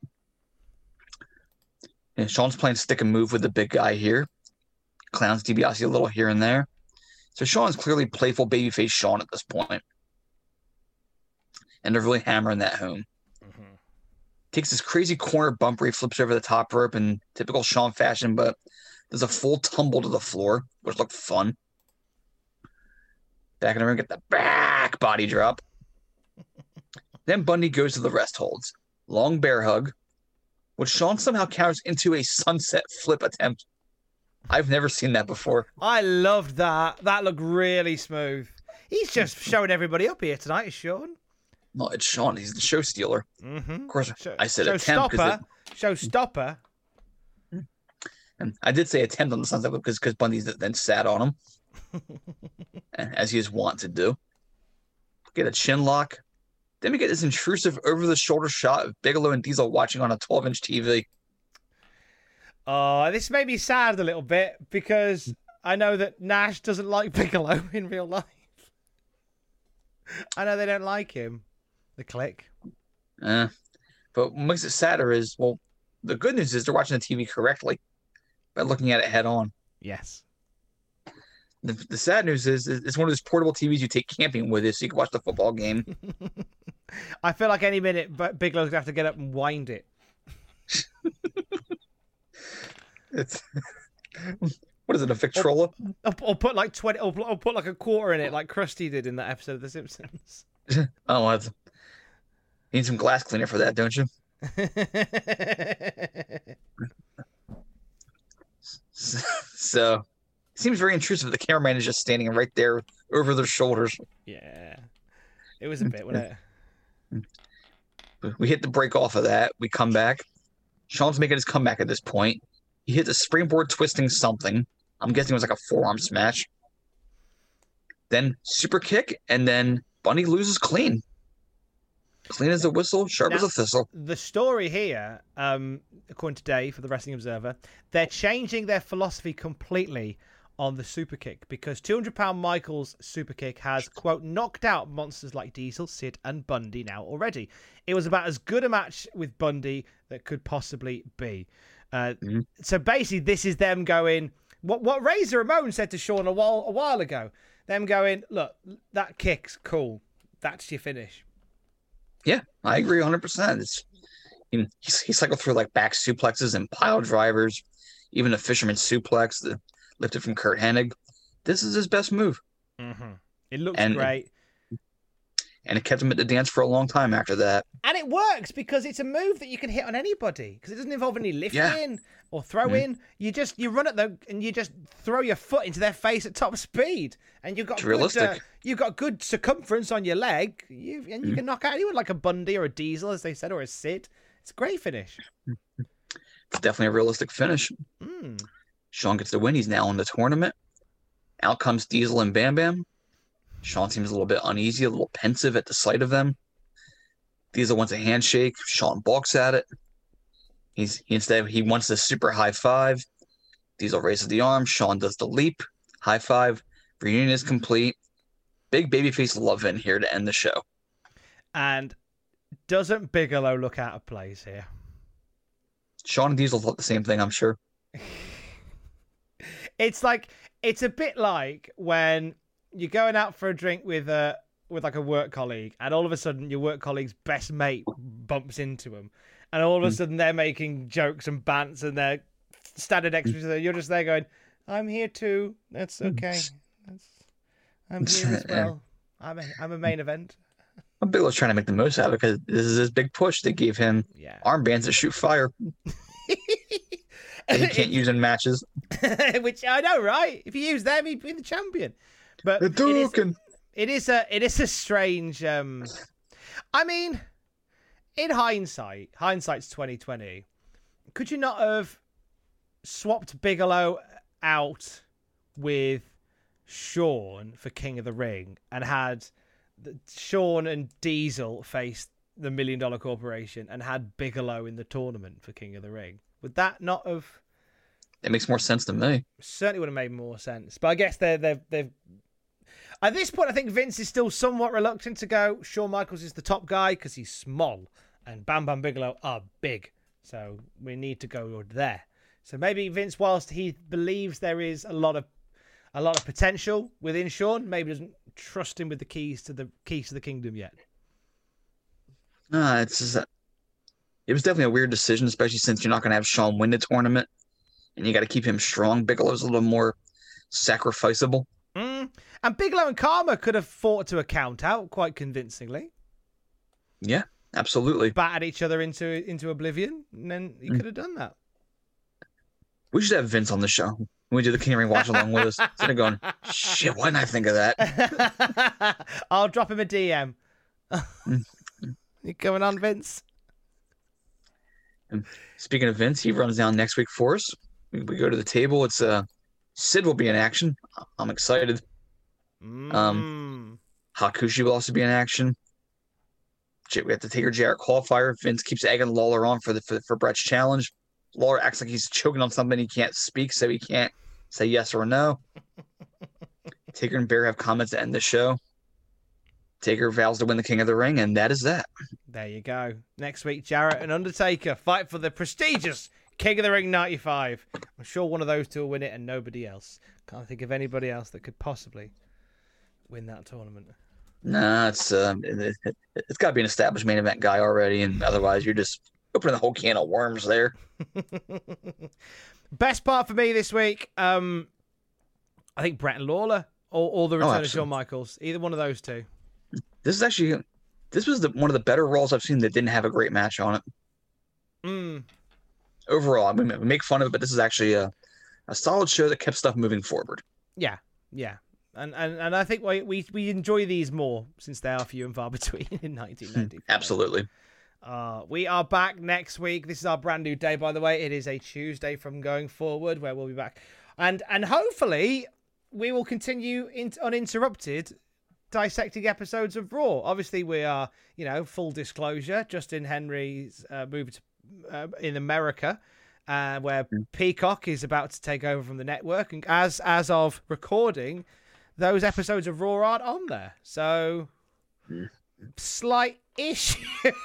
And Shawn's playing stick and move with the big guy here, clowns DiBiase a little here and there. So Shawn's clearly playful babyface Shawn at this point, and they're really hammering that home. Takes this crazy corner bumper. He flips over the top rope in typical Shawn fashion, but there's a full tumble to the floor, which looked fun. Back in the ring, get the back body drop. Then Bundy goes to the rest holds. Long bear hug, which Shawn somehow counters into a sunset flip attempt. I've never seen that before. I loved that. That looked really smooth. He's just showing everybody up here tonight, is Shawn. No, it's Shawn. He's the show stealer. Mm-hmm. Of course, I said attempt. Showstopper. And I did say attempt on the sunset because Bundy then sat on him, as he is wont to do. Get a chin lock. Then we get this intrusive over-the-shoulder shot of Bigelow and Diesel watching on a 12-inch TV. Oh, this made me sad a little bit because I know that Nash doesn't like Bigelow in real life. I know they don't like him. The Click. But what makes it sadder is, well, the good news is they're watching the TV correctly by looking at it head on. Yes. The sad news is it's one of those portable TVs you take camping with you so you can watch the football game. I feel like any minute Bigelow's going to have to get up and wind it. It's what is it, a Victrola? Or put like 20, or put like a quarter in it, like Krusty did in that episode of The Simpsons. Oh, you need some glass cleaner for that, don't you? So, it seems very intrusive. The cameraman is just standing right there over their shoulders. Yeah, it was a bit, wasn't it? We hit the break off of that. We come back. Shawn's making his comeback at this point. He hits a springboard twisting something. I'm guessing it was like a forearm smash. Then super kick, and then Bundy loses clean. Clean as a whistle, sharp as a thistle. The story here, according to Dave for the Wrestling Observer, they're changing their philosophy completely on the super kick because 200-pound Michaels super kick has, quote, knocked out monsters like Diesel, Sid, and Bundy now already. It was about as good a match with Bundy that could possibly be. So basically, this is them going, what Razor Ramon said to Shawn a while ago, them going, look, that kick's cool. That's your finish. Yeah, I agree 100%. He cycled through like back suplexes and pile drivers, even a fisherman suplex that lifted from Kurt Hennig. This is his best move. Mm-hmm. It looks great. And it kept him at the dance for a long time after that. And it works because it's a move that you can hit on anybody because it doesn't involve any lifting or throwing. You run at them and you just throw your foot into their face at top speed, and you've got good circumference on your leg. You can knock out anyone like a Bundy or a Diesel, as they said, or a Sid. It's a great finish. It's definitely a realistic finish. Shawn gets the win. He's now in the tournament. Out comes Diesel and Bam Bam. Shawn seems a little bit uneasy, a little pensive at the sight of them. Diesel wants a handshake. Shawn balks at it. Instead he wants the super high five. Diesel raises the arm. Shawn does the leap. High five. Reunion is complete. Big babyface love in here to end the show. And doesn't Bigelow look out of place here? Shawn and Diesel thought the same thing, I'm sure. It's a bit like when you're going out for a drink with like a work colleague, and all of a sudden your work colleague's best mate bumps into them, and all of a sudden they're making jokes and bants, and they're standing next to each other. You're just there going, "I'm here too. That's okay. I'm here as well. I'm a main event." Bigelow's trying to make the most out of it because this is his big push. They gave him armbands that shoot fire. And he can't use in matches. Which I know, right? If you use them, he'd be the champion. But it is a strange. I mean, in hindsight's 2020. Could you not have swapped Bigelow out with Shawn for King of the Ring and had Shawn and Diesel face the $1 Million Corporation and had Bigelow in the tournament for King of the Ring? Would that not have? It makes more sense to me. Certainly would have made more sense. But I guess they've at this point, I think Vince is still somewhat reluctant to go. Shawn Michaels is the top guy because he's small, and Bam Bam Bigelow are big. So we need to go there. So maybe Vince, whilst he believes there is a lot of potential within Shawn, maybe doesn't trust him with the keys to the kingdom yet. It's just it was definitely a weird decision, especially since you're not going to have Shawn win the tournament, and you got to keep him strong. Bigelow's a little more sacrificable. And Bigelow and Karma could have fought to a count out quite convincingly. Yeah, absolutely. Battered each other into oblivion, and then he could have done that. We should have Vince on the show. We do the King of the Ring watch along with us. Instead of going, shit, why didn't I think of that? I'll drop him a DM. You coming on, Vince? And speaking of Vince, he runs down next week for us. We go to the table. It's Sid will be in action. I'm excited. Hakushi will also be in action. We have to take her Jarrett qualifier. Vince keeps egging Lawler on for Brett's challenge. Lawler acts like he's choking on something he can't speak, so he can't say yes or no. Taker and Bear have comments to end the show. Taker vows to win the King of the Ring, and that is that. There you go. Next week, Jarrett and Undertaker fight for the prestigious King of the Ring 95. I'm sure one of those two will win it and nobody else. Can't think of anybody else that could possibly win that tournament. Nah, it's got to be an established main event guy already, and otherwise you're just opening the whole can of worms there. Best part for me this week, I think Brett and Lawler or the return of Shawn Michaels. Either one of those two. This was one of the better Raws I've seen that didn't have a great match on it. Overall, I mean, we make fun of it, but this is actually a solid show that kept stuff moving forward. Yeah. And I think we enjoy these more since they are few and far between in 1995. Absolutely. We are back next week. This is our brand new day, by the way. It is a Tuesday from going forward where we'll be back. And hopefully we will continue uninterrupted dissecting episodes of Raw. Obviously, we are, full disclosure, Justin Henry's moved in America, where Peacock is about to take over from the network. And as of recording, those episodes of Raw aren't on there. So, slight issue.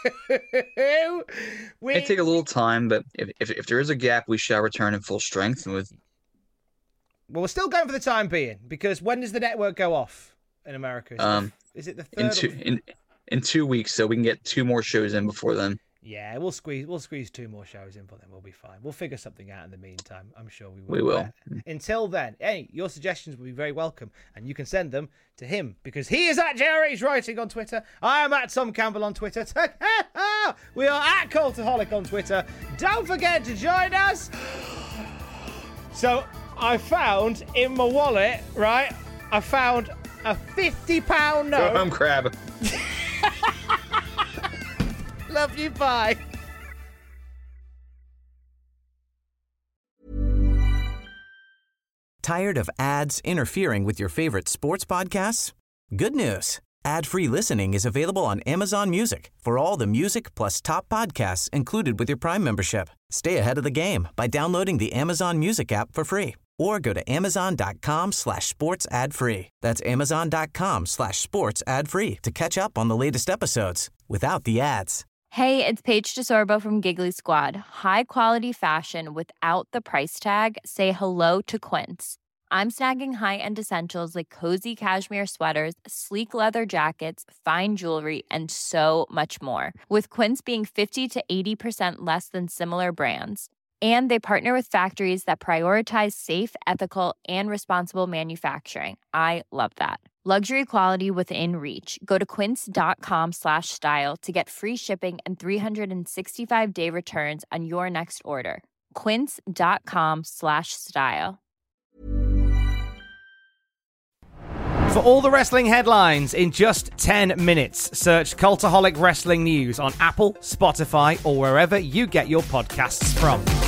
It take a little time, but if there is a gap, we shall return in full strength. Well, we're still going for the time being, because when does the network go off in America? Is it the third? In 2 weeks, so we can get 2 more shows in before then. Yeah, we'll squeeze 2 more shows in for them. We'll be fine. We'll figure something out in the meantime. I'm sure we will. We will. Until then, hey, your suggestions will be very welcome, and you can send them to him because he is at JRH Writing on Twitter. I am at Tom Campbell on Twitter. We are at Cultaholic on Twitter. Don't forget to join us. So I found in my wallet, right? I found a £50 note. Go home, crab. Love you, bye. Tired of ads interfering with your favorite sports podcasts? Good news. Ad-free listening is available on Amazon Music for all the music plus top podcasts included with your Prime membership. Stay ahead of the game by downloading the Amazon Music app for free or go to amazon.com/sports ad free. That's amazon.com/sports ad free to catch up on the latest episodes without the ads. Hey, it's Paige DeSorbo from Giggly Squad. High quality fashion without the price tag. Say hello to Quince. I'm snagging high-end essentials like cozy cashmere sweaters, sleek leather jackets, fine jewelry, and so much more. With Quince being 50 to 80% less than similar brands. And they partner with factories that prioritize safe, ethical, and responsible manufacturing. I love that. Luxury quality within reach. Go to quince.com/style to get free shipping and 365-day returns on your next order. Quince.com/style. For all the wrestling headlines in just 10 minutes, search Cultaholic Wrestling News on Apple, Spotify, or wherever you get your podcasts from.